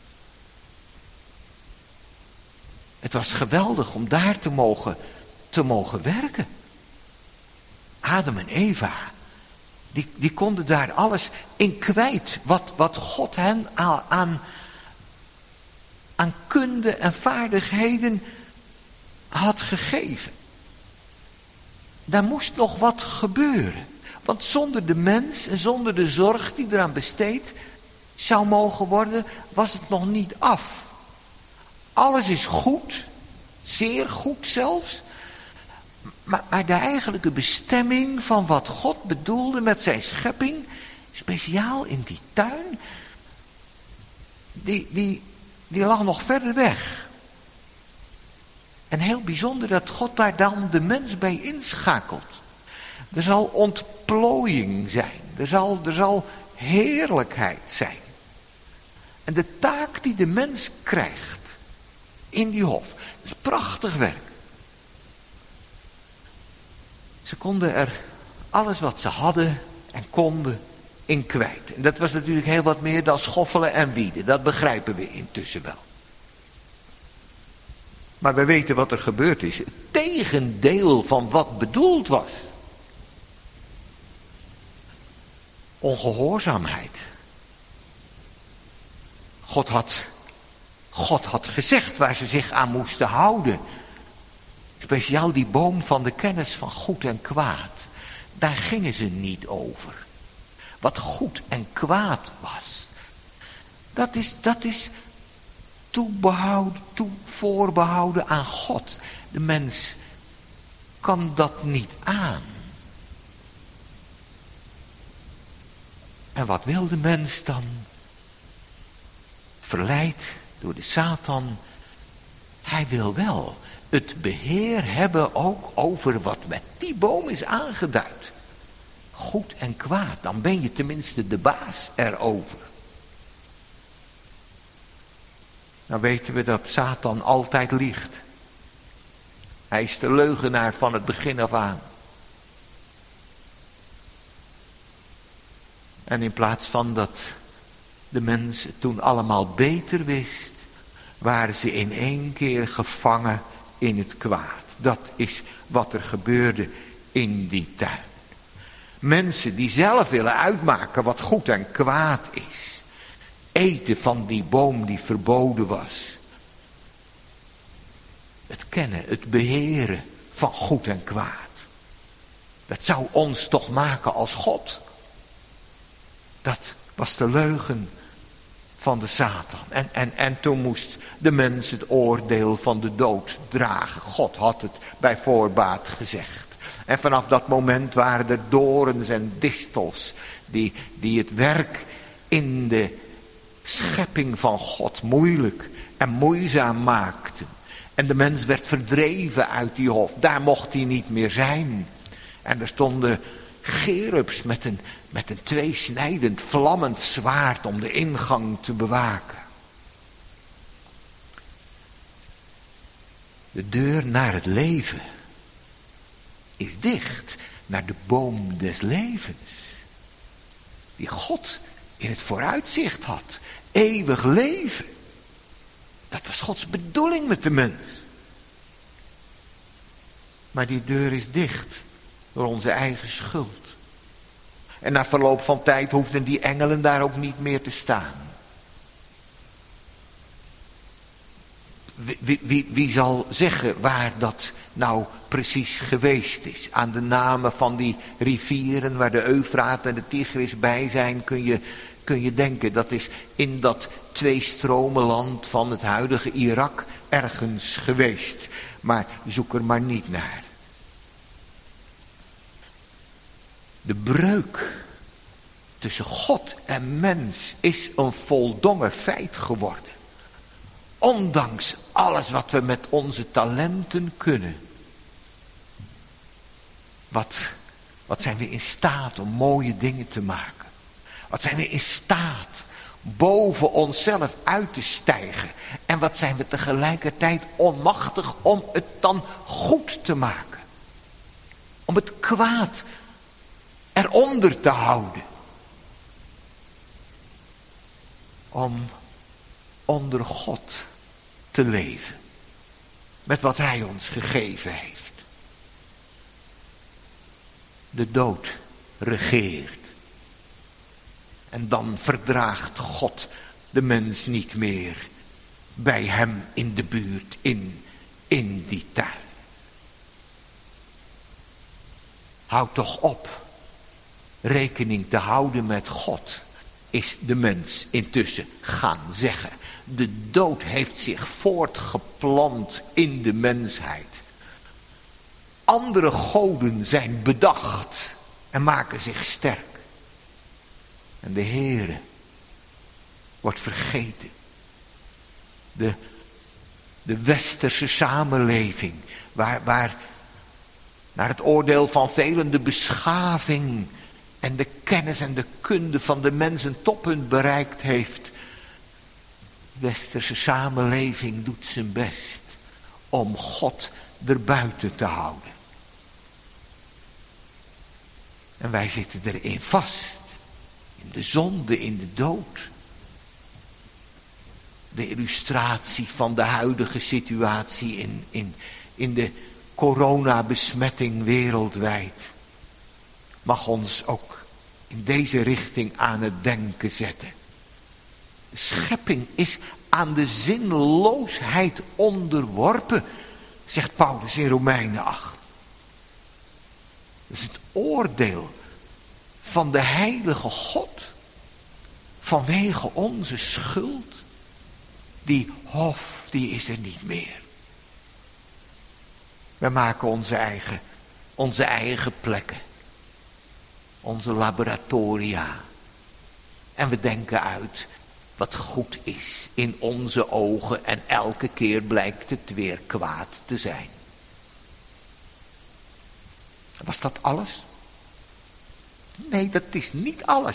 Het was geweldig om daar te mogen, te mogen werken. Adam en Eva, die, die konden daar alles in kwijt wat, wat God hen aan, aan kunde en vaardigheden had gegeven. Daar moest nog wat gebeuren. Want zonder de mens en zonder de zorg die eraan besteedt, zou mogen worden, was het nog niet af. Alles is goed, zeer goed zelfs. Maar, maar de eigenlijke bestemming van wat God bedoelde met zijn schepping, speciaal in die tuin, die, die, die lag nog verder weg. En heel bijzonder dat God daar dan de mens bij inschakelt. Er zal ontplooiing zijn, er zal, er zal heerlijkheid zijn. En de taak die de mens krijgt in die hof, dat is prachtig werk. Ze konden er alles wat ze hadden en konden in kwijt. En dat was natuurlijk heel wat meer dan schoffelen en wieden. Dat begrijpen we intussen wel. Maar we weten wat er gebeurd is. Het tegendeel van wat bedoeld was. Ongehoorzaamheid. God had, God had gezegd waar ze zich aan moesten houden. Speciaal die boom van de kennis van goed en kwaad. Daar gingen ze niet over. Wat goed en kwaad was. Dat is, dat is toebehouden, toe voorbehouden aan God. De mens kan dat niet aan. En wat wil de mens dan? Verleid door de Satan. Hij wil wel het beheer hebben ook over wat met die boom is aangeduid. Goed en kwaad, dan ben je tenminste de baas erover. Nou weten we dat Satan altijd liegt. Hij is de leugenaar van het begin af aan. En in plaats van dat de mens het toen allemaal beter wist, waren ze in één keer gevangen in het kwaad. Dat is wat er gebeurde in die tuin. Mensen die zelf willen uitmaken wat goed en kwaad is. Eten van die boom die verboden was. Het kennen, het beheren van goed en kwaad. Dat zou ons toch maken als God. Dat was de leugen van de Satan. En, en, en toen moest de mens het oordeel van de dood dragen. God had het bij voorbaat gezegd. En vanaf dat moment waren er dorens en distels die, die het werk in de schepping van God moeilijk en moeizaam maakten. En de mens werd verdreven uit die hof. Daar mocht hij niet meer zijn. En er stonden cherubs met een, met een tweesnijdend, vlammend zwaard om de ingang te bewaken. De deur naar het leven is dicht, naar de boom des levens. Die God in het vooruitzicht had. Eeuwig leven. Dat was Gods bedoeling met de mens. Maar die deur is dicht door onze eigen schuld. En na verloop van tijd hoefden die engelen daar ook niet meer te staan. Wie, wie, wie, wie zal zeggen waar dat nou precies geweest is? Aan de namen van die rivieren waar de Eufraat en de Tigris bij zijn, kun je, kun je denken. Dat is in dat tweestromenland van het huidige Irak ergens geweest. Maar zoek er maar niet naar. De breuk tussen God en mens is een voldongen feit geworden. Ondanks alles wat we met onze talenten kunnen. Wat, wat zijn we in staat om mooie dingen te maken? Wat zijn we in staat boven onszelf uit te stijgen? En wat zijn we tegelijkertijd onmachtig om het dan goed te maken? Om het kwaad eronder te houden. Om onder God te leven. Met wat hij ons gegeven heeft. De dood regeert. En dan verdraagt God de mens niet meer bij hem in de buurt, in, in die tuin. Houd toch op rekening te houden met God is de mens intussen gaan zeggen. De dood heeft zich voortgeplant in de mensheid. Andere goden zijn bedacht en maken zich sterk. En de Heere wordt vergeten. De, de westerse samenleving, waar, waar naar het oordeel van velen de beschaving en de kennis en de kunde van de mens een toppunt bereikt heeft. De westerse samenleving doet zijn best om God erbuiten te houden. En wij zitten erin vast. In de zonde, in de dood. De illustratie van de huidige situatie in, in, in de coronabesmetting wereldwijd mag ons ook in deze richting aan het denken zetten. De schepping is aan de zinloosheid onderworpen, zegt Paulus in Romeinen acht. Dat is het oordeel van de heilige God vanwege onze schuld. Die hof, die is er niet meer. We maken onze eigen, onze eigen plekken. Onze laboratoria. En we denken uit wat goed is in onze ogen. En elke keer blijkt het weer kwaad te zijn. Was dat alles? Nee, dat is niet alles.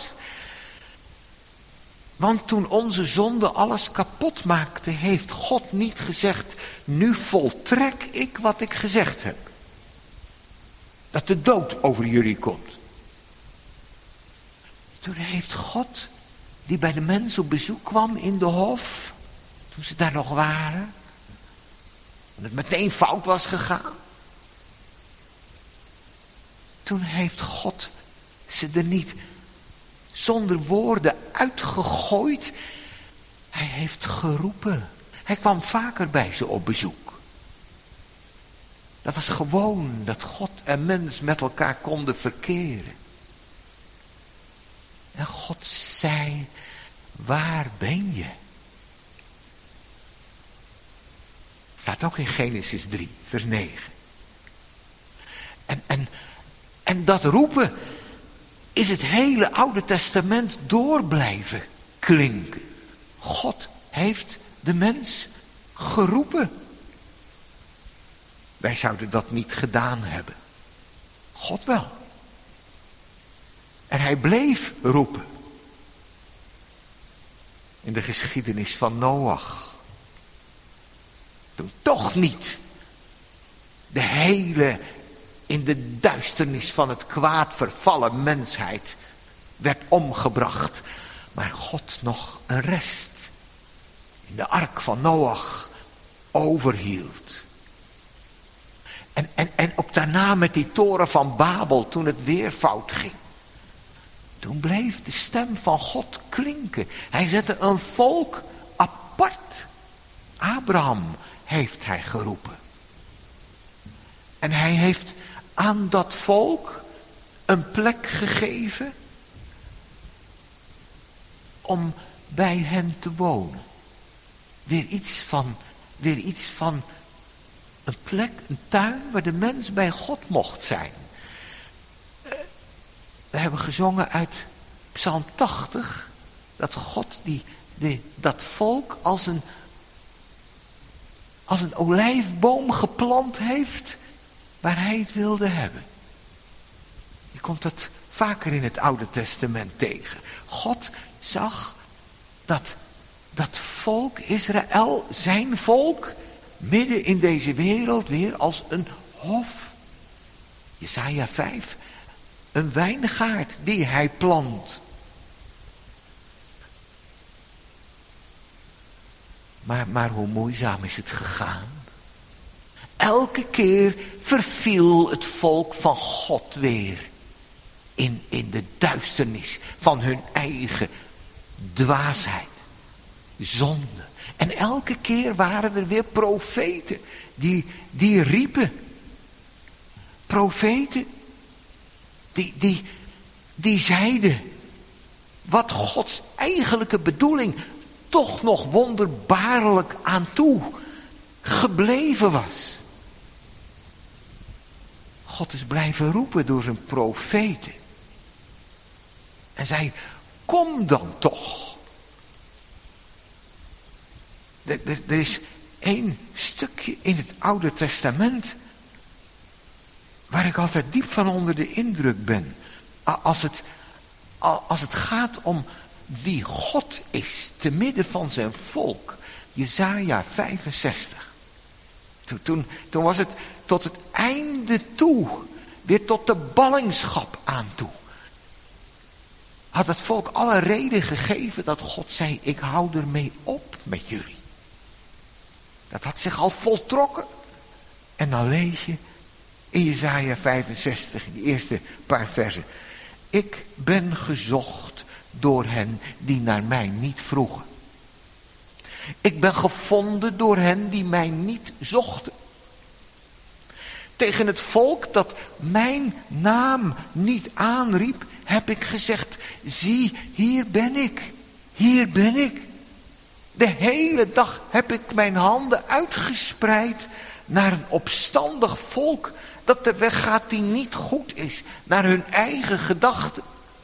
Want toen onze zonde alles kapot maakte, heeft God niet gezegd, nu voltrek ik wat ik gezegd heb. Dat de dood over jullie komt. Toen heeft God, die bij de mens op bezoek kwam in de hof, toen ze daar nog waren, en het meteen fout was gegaan. Toen heeft God ze er niet zonder woorden uitgegooid. Hij heeft geroepen. Hij kwam vaker bij ze op bezoek. Dat was gewoon dat God en mens met elkaar konden verkeren. En God zei, waar ben je? Staat ook in Genesis drie, vers negen. En, en, en dat roepen is het hele Oude Testament door blijven klinken. God heeft de mens geroepen. Wij zouden dat niet gedaan hebben. God wel. En hij bleef roepen. In de geschiedenis van Noach. Toen toch niet de hele in de duisternis van het kwaad vervallen mensheid werd omgebracht. Maar God nog een rest in de ark van Noach overhield. En, en, en ook daarna met die toren van Babel, toen het weer fout ging. Toen bleef de stem van God klinken. Hij zette een volk apart. Abraham heeft hij geroepen. En hij heeft aan dat volk een plek gegeven om bij hen te wonen. Weer iets van, weer iets van een plek, een tuin waar de mens bij God mocht zijn. We hebben gezongen uit Psalm tachtig dat God die, die, dat volk als een, als een olijfboom geplant heeft waar hij het wilde hebben. Je komt dat vaker in het Oude Testament tegen. God zag dat dat volk Israël, zijn volk, midden in deze wereld weer als een hof. Jesaja vijf, een wijngaard die hij plant. Maar, maar hoe moeizaam is het gegaan? Elke keer verviel het volk van God weer in, in de duisternis van hun eigen dwaasheid, zonde. En elke keer waren er weer profeten die, die riepen. Profeten die, die, die zeiden, wat Gods eigenlijke bedoeling toch nog wonderbaarlijk aan toe gebleven was. God is blijven roepen door zijn profeten. En zei, kom dan toch. Er, er, er is één stukje in het Oude Testament waar ik altijd diep van onder de indruk ben. Als het, als het gaat om wie God is te midden van zijn volk. Jesaja vijfenzestig. Toen, toen, toen was het tot het einde toe, weer tot de ballingschap aan toe. Had het volk alle reden gegeven dat God zei, ik hou ermee op met jullie. Dat had zich al voltrokken. En dan lees je in Jesaja vijfenzestig, in de eerste paar versen. Ik ben gezocht door hen die naar mij niet vroegen. Ik ben gevonden door hen die mij niet zochten. Tegen het volk dat mijn naam niet aanriep, heb ik gezegd, zie, hier ben ik, hier ben ik. De hele dag heb ik mijn handen uitgespreid naar een opstandig volk dat de weg gaat die niet goed is, naar hun eigen gedachten.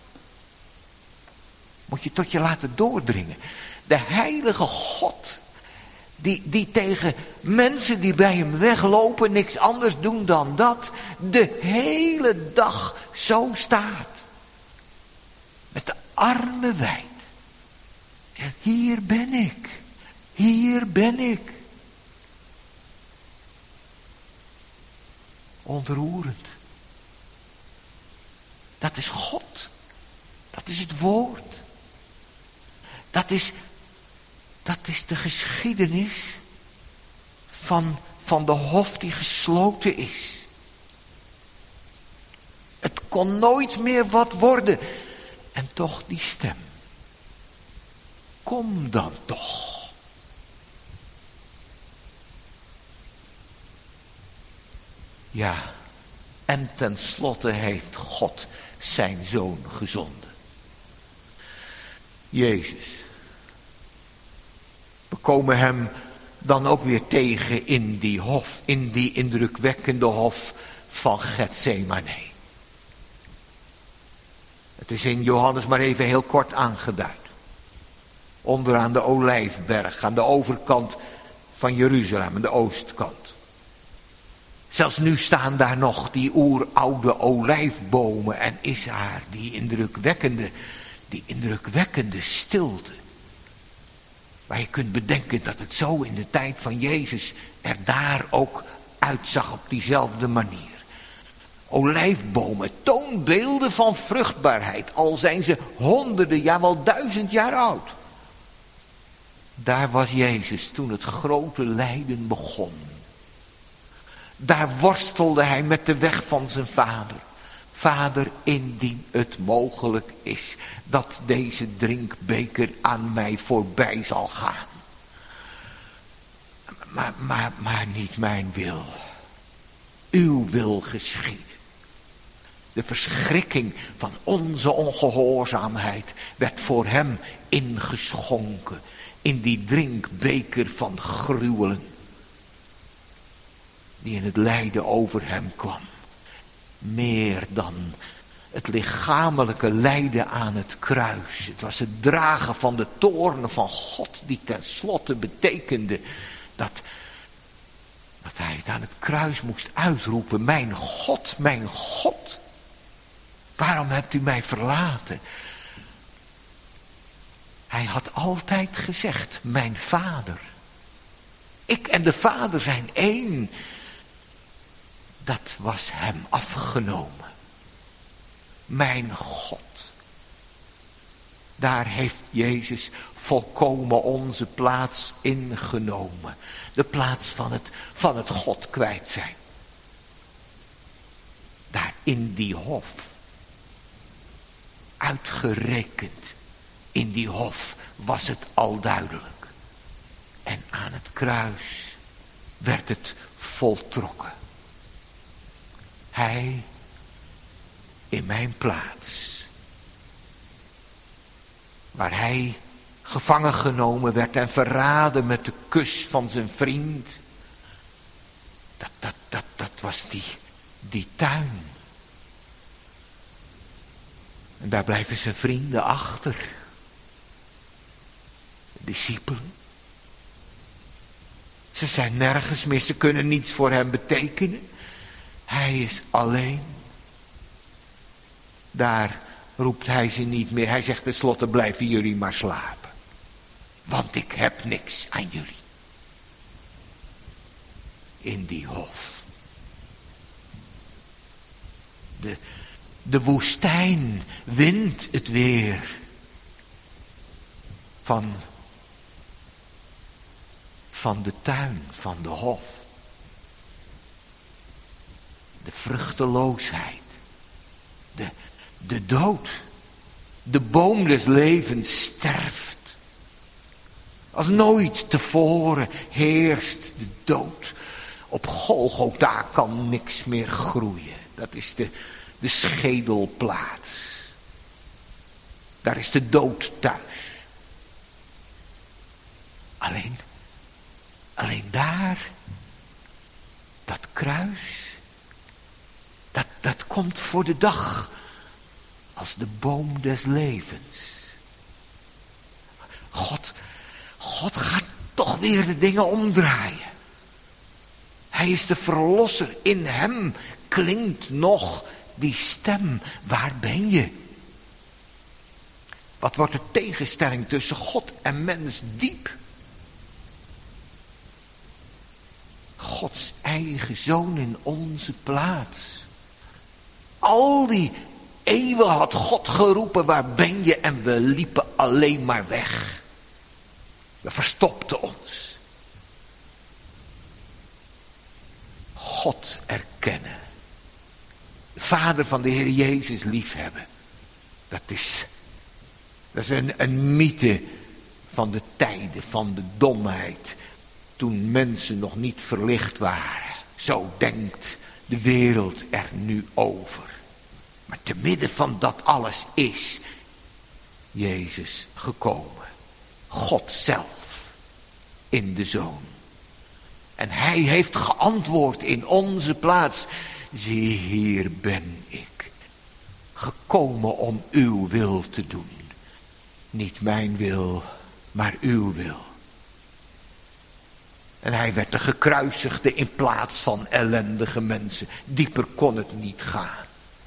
Moet je tot je laten doordringen. De heilige God, die, die tegen mensen die bij hem weglopen niks anders doen dan dat, de hele dag zo staat. Met de armen wijd. Hier ben ik. Hier ben ik. Ontroerend. Dat is God. Dat is het woord. Dat is, dat is de geschiedenis van, van de hof die gesloten is. Het kon nooit meer wat worden. En toch die stem. Kom dan toch. Ja, en tenslotte heeft God zijn zoon gezonden. Jezus. We komen hem dan ook weer tegen in die hof, in die indrukwekkende hof van Getsemane. Het is in Johannes maar even heel kort aangeduid. Onderaan de Olijfberg, aan de overkant van Jeruzalem, aan de oostkant. Zelfs nu staan daar nog die oeroude olijfbomen en is haar die indrukwekkende, die indrukwekkende stilte. Waar je kunt bedenken dat het zo in de tijd van Jezus er daar ook uitzag op diezelfde manier. Olijfbomen, toonbeelden van vruchtbaarheid, al zijn ze honderden, ja wel duizend jaar oud. Daar was Jezus toen het grote lijden begon. Daar worstelde hij met de weg van zijn vader. Vader, indien het mogelijk is dat deze drinkbeker aan mij voorbij zal gaan. Maar, maar, maar niet mijn wil. Uw wil geschieden. De verschrikking van onze ongehoorzaamheid werd voor hem ingeschonken in die drinkbeker van gruwelen die in het lijden over hem kwam. Meer dan het lichamelijke lijden aan het kruis. Het was het dragen van de toornen van God die tenslotte betekende dat, dat hij het aan het kruis moest uitroepen. Mijn God, mijn God, waarom hebt u mij verlaten? Hij had altijd gezegd, mijn vader. Ik en de vader zijn één. Dat was hem afgenomen. Mijn God. Daar heeft Jezus volkomen onze plaats ingenomen. De plaats van het, van het God kwijt zijn. Daar in die hof. Uitgerekend. In die hof was het al duidelijk. En aan het kruis werd het voltrokken. Hij in mijn plaats. Waar hij gevangen genomen werd en verraden met de kus van zijn vriend. Dat, dat, dat, dat was die, die tuin. En daar blijven zijn vrienden achter. De discipelen. Ze zijn nergens meer, ze kunnen niets voor hem betekenen. Hij is alleen. Daar roept hij ze niet meer. Hij zegt tenslotte, blijven jullie maar slapen. Want ik heb niks aan jullie. In die hof. De, de woestijn wint het weer. Van, van de tuin, van de hof. De vruchteloosheid. De, de dood. De boom des levens sterft. Als nooit tevoren heerst de dood. Op Golgotha kan niks meer groeien. Dat is de, de schedelplaats. Daar is de dood thuis. Alleen, alleen daar, dat kruis, dat, dat komt voor de dag als de boom des levens. God, God gaat toch weer de dingen omdraaien. Hij is de verlosser. In hem klinkt nog die stem. Waar ben je? Wat wordt de tegenstelling tussen God en mens diep? Gods eigen zoon in onze plaats. Al die eeuwen had God geroepen, waar ben je? En we liepen alleen maar weg. We verstopten ons. God erkennen. De Vader van de Heer Jezus liefhebben. Dat is, dat is een, een mythe van de tijden, van de domheid. Toen mensen nog niet verlicht waren. Zo denkt de wereld er nu over. Maar te midden van dat alles is Jezus gekomen. God zelf in de Zoon. En hij heeft geantwoord in onze plaats. Zie, hier ben ik. Gekomen om uw wil te doen. Niet mijn wil, maar uw wil. En hij werd de gekruisigde in plaats van ellendige mensen. Dieper kon het niet gaan.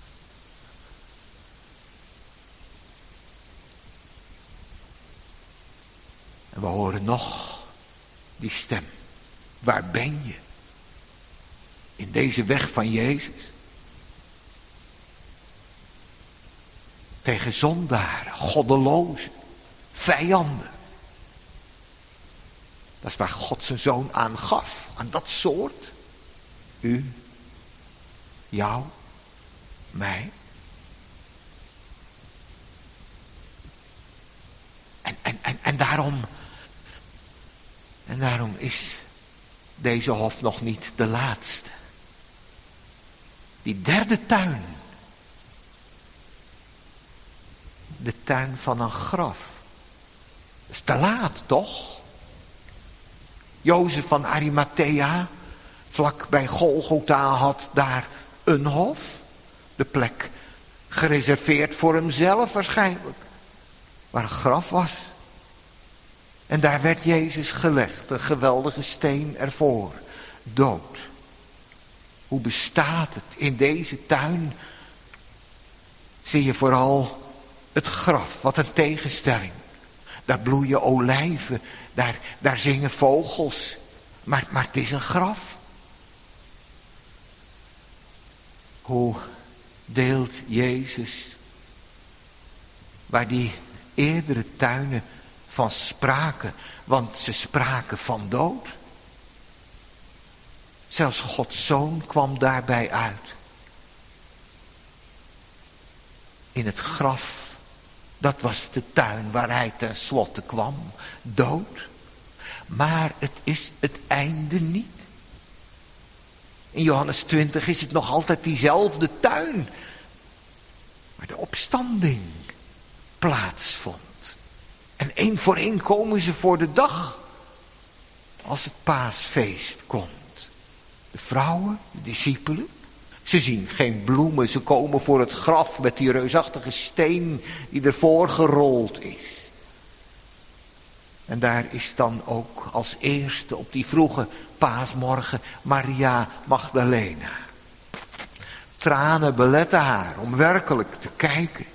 En we horen nog die stem. Waar ben je? In deze weg van Jezus. Tegen zondaren, goddelozen, vijanden. Dat is waar God zijn zoon aan gaf. Aan dat soort. U, jou, mij. En, en, en, en daarom... En daarom is deze hof nog niet de laatste. Die derde tuin. De tuin van een graf. Dat is te laat, toch? Jozef van Arimathea, vlak bij Golgotha, had daar een hof. De plek gereserveerd voor hemzelf waarschijnlijk. Waar een graf was. En daar werd Jezus gelegd, een geweldige steen ervoor. Dood. Hoe bestaat het in deze tuin? Zie je vooral het graf, wat een tegenstelling. Daar bloeien olijven, daar, daar zingen vogels. Maar, maar het is een graf. Hoe deelt Jezus, waar die eerdere tuinen van spraken, want ze spraken van dood. Zelfs Gods Zoon kwam daarbij uit. In het graf, dat was de tuin waar hij tenslotte kwam. Dood. Maar het is het einde niet. In Johannes twintig is het nog altijd diezelfde tuin. Waar de opstanding plaatsvond. En één voor één komen ze voor de dag. Als het paasfeest komt. De vrouwen, de discipelen. Ze zien geen bloemen. Ze komen voor het graf met die reusachtige steen die ervoor gerold is. En daar is dan ook als eerste op die vroege paasmorgen Maria Magdalena. Tranen beletten haar om werkelijk te kijken.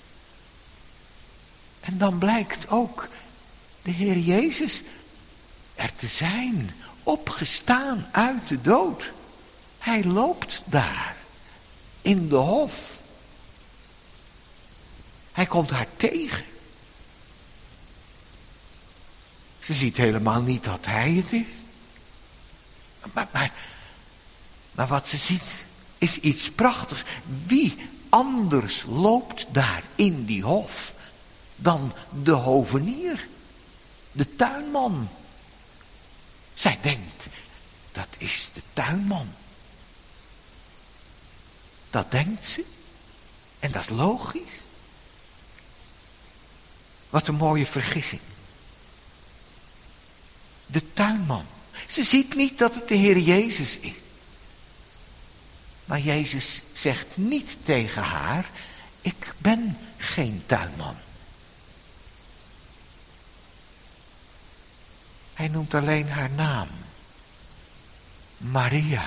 En dan blijkt ook de Heer Jezus er te zijn, opgestaan uit de dood. Hij loopt daar, in de hof. Hij komt haar tegen. Ze ziet helemaal niet dat hij het is. Maar, maar, maar wat ze ziet is iets prachtigs. Wie anders loopt daar in die hof dan de hovenier, de tuinman. Zij denkt, dat is de tuinman. Dat denkt ze. En dat is logisch. Wat een mooie vergissing. De tuinman. Ze ziet niet dat het de Heer Jezus is. Maar Jezus zegt niet tegen haar, ik ben geen tuinman. Hij noemt alleen haar naam. Maria.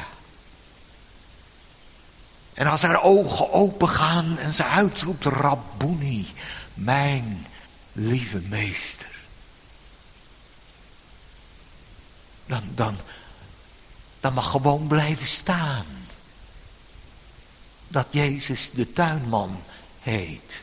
En als haar ogen open gaan en ze uitroept, Rabboni, mijn lieve meester. Dan, dan, dan mag gewoon blijven staan. Dat Jezus de tuinman heet.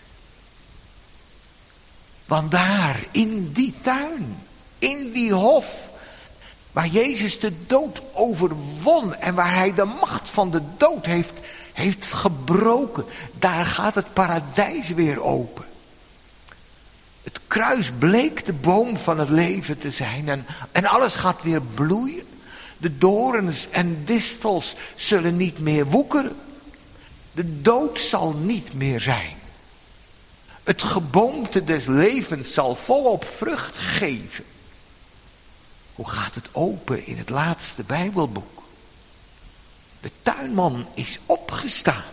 Want daar, in die tuin, in die hof, waar Jezus de dood overwon en waar hij de macht van de dood heeft, heeft gebroken, daar gaat het paradijs weer open. Het kruis bleek de boom van het leven te zijn en, en alles gaat weer bloeien. De dorens en distels zullen niet meer woekeren. De dood zal niet meer zijn. Het geboomte des levens zal volop vrucht geven. Hoe gaat het open in het laatste Bijbelboek? De tuinman is opgestaan.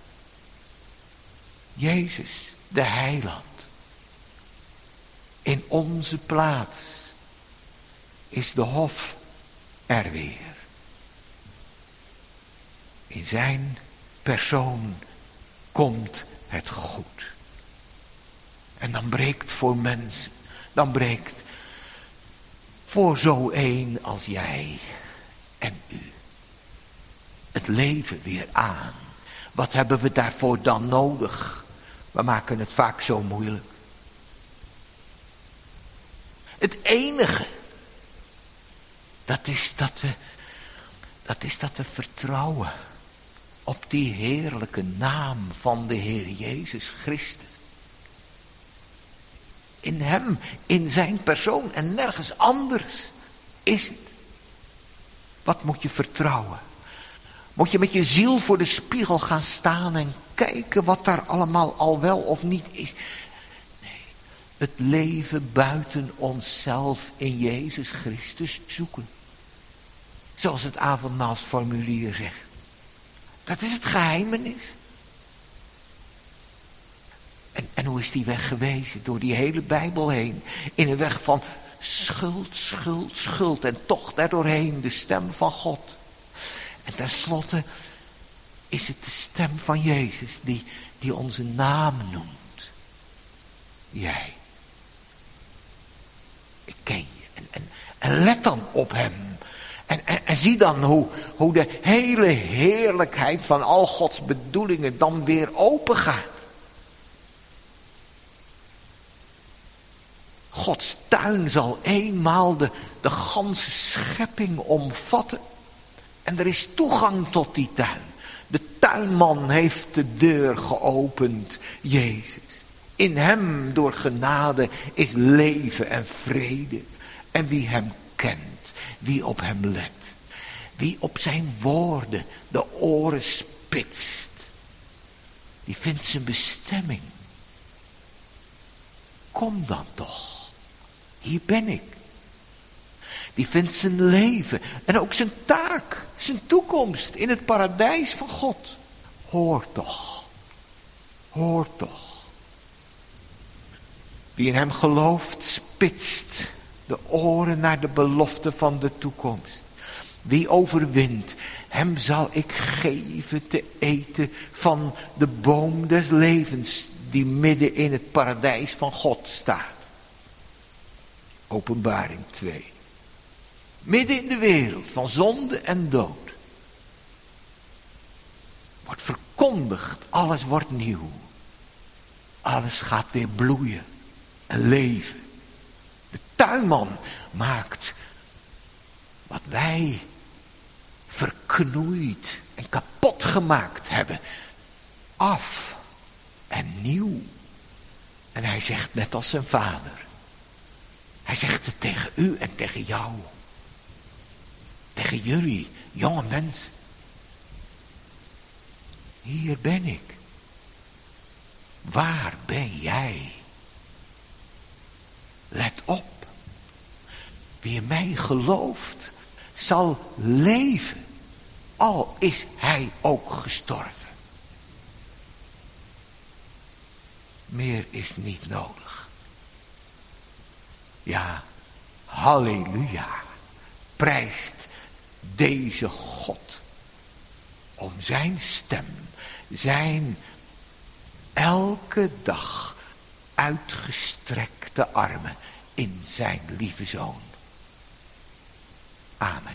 Jezus, de heiland. In onze plaats is de hof er weer. In zijn persoon komt het goed. En dan breekt voor mensen, dan breekt voor zo een als jij en u het leven weer aan. Wat hebben we daarvoor dan nodig? We maken het vaak zo moeilijk. Het enige, dat is dat we, dat is dat we vertrouwen op die heerlijke naam van de Heer Jezus Christus. In hem, in zijn persoon en nergens anders is het. Wat moet je vertrouwen? Moet je met je ziel voor de spiegel gaan staan en kijken wat daar allemaal al wel of niet is? Nee, het leven buiten onszelf in Jezus Christus zoeken. Zoals het avondmaalsformulier zegt. Dat is het geheimenis. En, en hoe is die weg gewezen? Door die hele Bijbel heen. In een weg van schuld, schuld, schuld. En toch daardoorheen de stem van God. En tenslotte is het de stem van Jezus die, die onze naam noemt. Jij. Ik ken je. En, en, en let dan op hem. En, en, en zie dan hoe, hoe de hele heerlijkheid van al Gods bedoelingen dan weer open gaat. Gods tuin zal eenmaal de, de ganse schepping omvatten. En er is toegang tot die tuin. De tuinman heeft de deur geopend, Jezus. In hem door genade is leven en vrede. En wie hem kent, wie op hem let, wie op zijn woorden de oren spitst, die vindt zijn bestemming. Kom dan toch. Hier ben ik. Die vindt zijn leven en ook zijn taak, zijn toekomst in het paradijs van God. Hoor toch, hoor toch. Wie in hem gelooft, spitst de oren naar de belofte van de toekomst. Wie overwint, hem zal ik geven te eten van de boom des levens die midden in het paradijs van God staat. Openbaring twee. Midden in de wereld van zonde en dood. Wordt verkondigd, alles wordt nieuw. Alles gaat weer bloeien en leven. De tuinman maakt wat wij verknoeid en kapot gemaakt hebben af en nieuw. En hij zegt net als zijn vader. Hij zegt het tegen u en tegen jou. Tegen jullie, jonge mensen. Hier ben ik. Waar ben jij? Let op. Wie in mij gelooft, zal leven. Al is hij ook gestorven. Meer is niet nodig. Ja, halleluja. Prijst deze God om zijn stem, zijn elke dag uitgestrekte armen in zijn lieve zoon. Amen.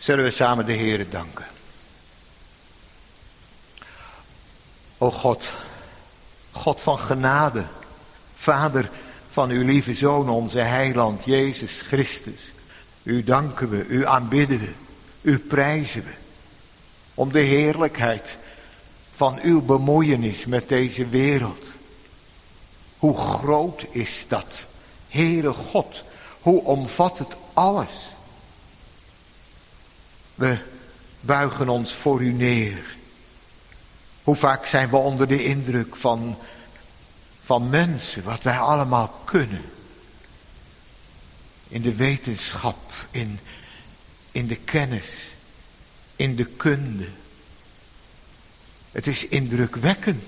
Zullen we samen de Heere danken. O God, God van genade, Vader van uw lieve Zoon, onze heiland, Jezus Christus. U danken we, u aanbidden we, u prijzen we. Om de heerlijkheid van uw bemoeienis met deze wereld. Hoe groot is dat, Heere God, hoe omvat het alles. We buigen ons voor u neer. Hoe vaak zijn we onder de indruk van, van mensen, wat wij allemaal kunnen. In de wetenschap, in, in de kennis, in de kunde. Het is indrukwekkend.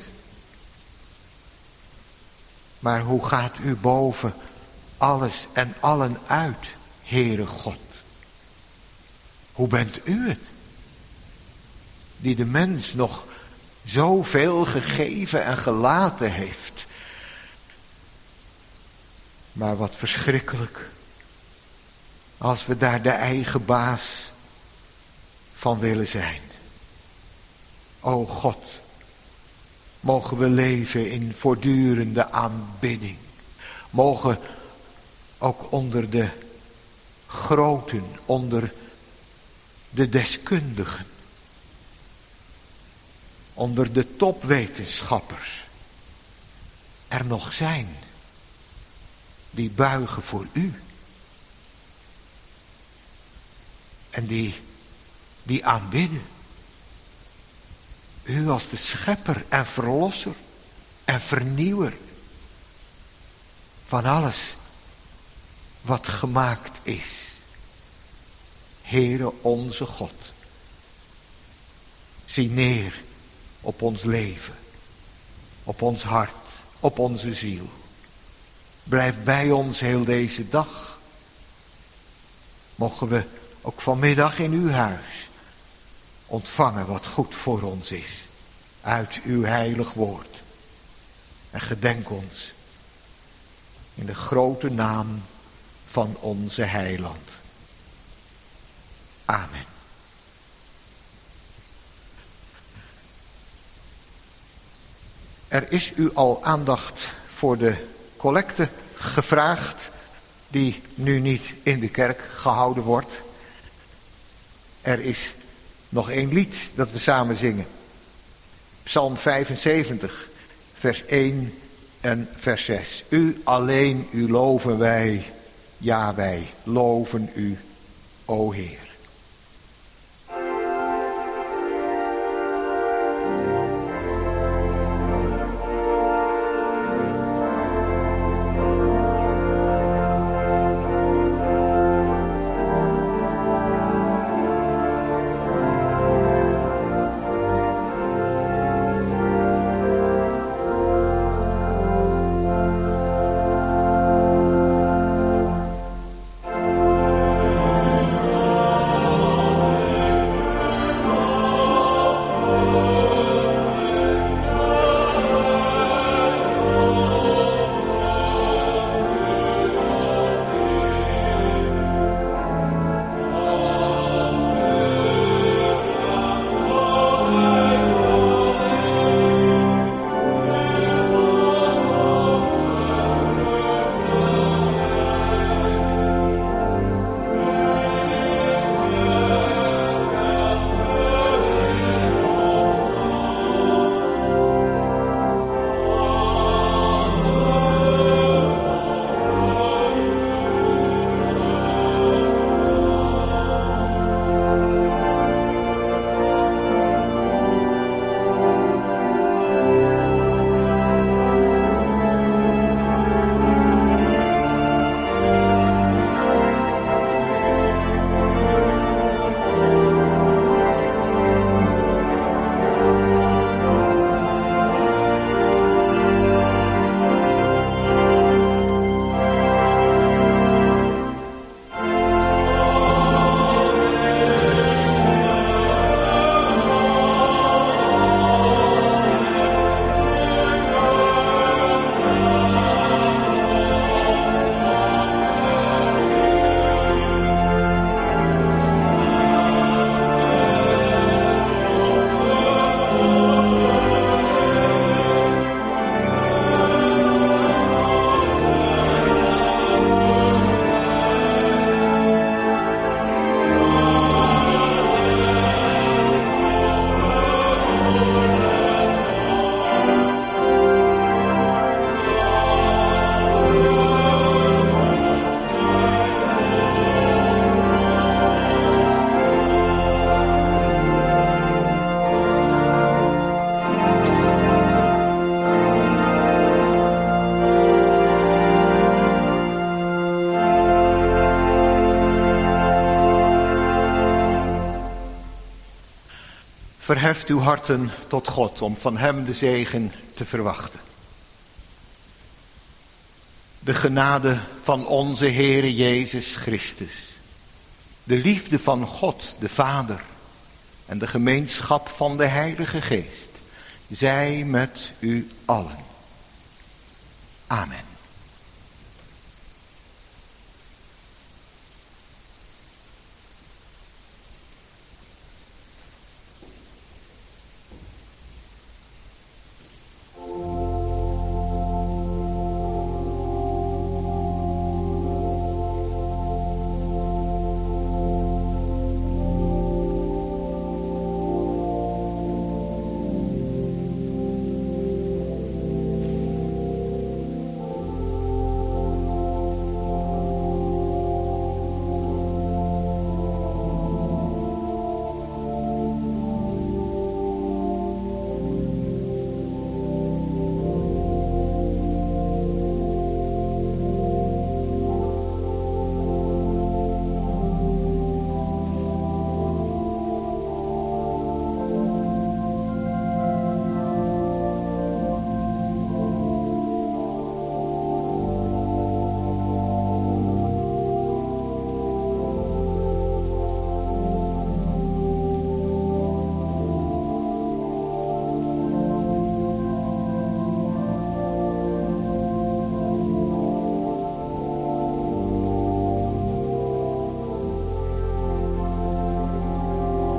Maar hoe gaat u boven alles en allen uit, Heere God? Hoe bent u het? Die de mens nog zoveel gegeven en gelaten heeft. Maar wat verschrikkelijk. Als we daar de eigen baas van willen zijn. O God, mogen we leven in voortdurende aanbidding. Mogen ook onder de groten, onder de deskundigen, onder de topwetenschappers er nog zijn die buigen voor u. En die, die aanbidden. U als de schepper en verlosser en vernieuwer van alles wat gemaakt is. Heere onze God, zie neer op ons leven, op ons hart, op onze ziel. Blijf bij ons heel deze dag. Mogen we ook vanmiddag in uw huis ontvangen wat goed voor ons is. Uit uw heilig woord. En gedenk ons in de grote naam van onze heiland. Amen. Er is u al aandacht voor de collecte gevraagd, die nu niet in de kerk gehouden wordt. Er is nog één lied dat we samen zingen. Psalm vijfenzeventig, vers één en vers zes. U alleen, u loven wij, ja wij loven u, o Heer. Oh Verheft uw harten tot God om van hem de zegen te verwachten. De genade van onze Heere Jezus Christus, de liefde van God de Vader en de gemeenschap van de Heilige Geest, zij met u allen. Amen.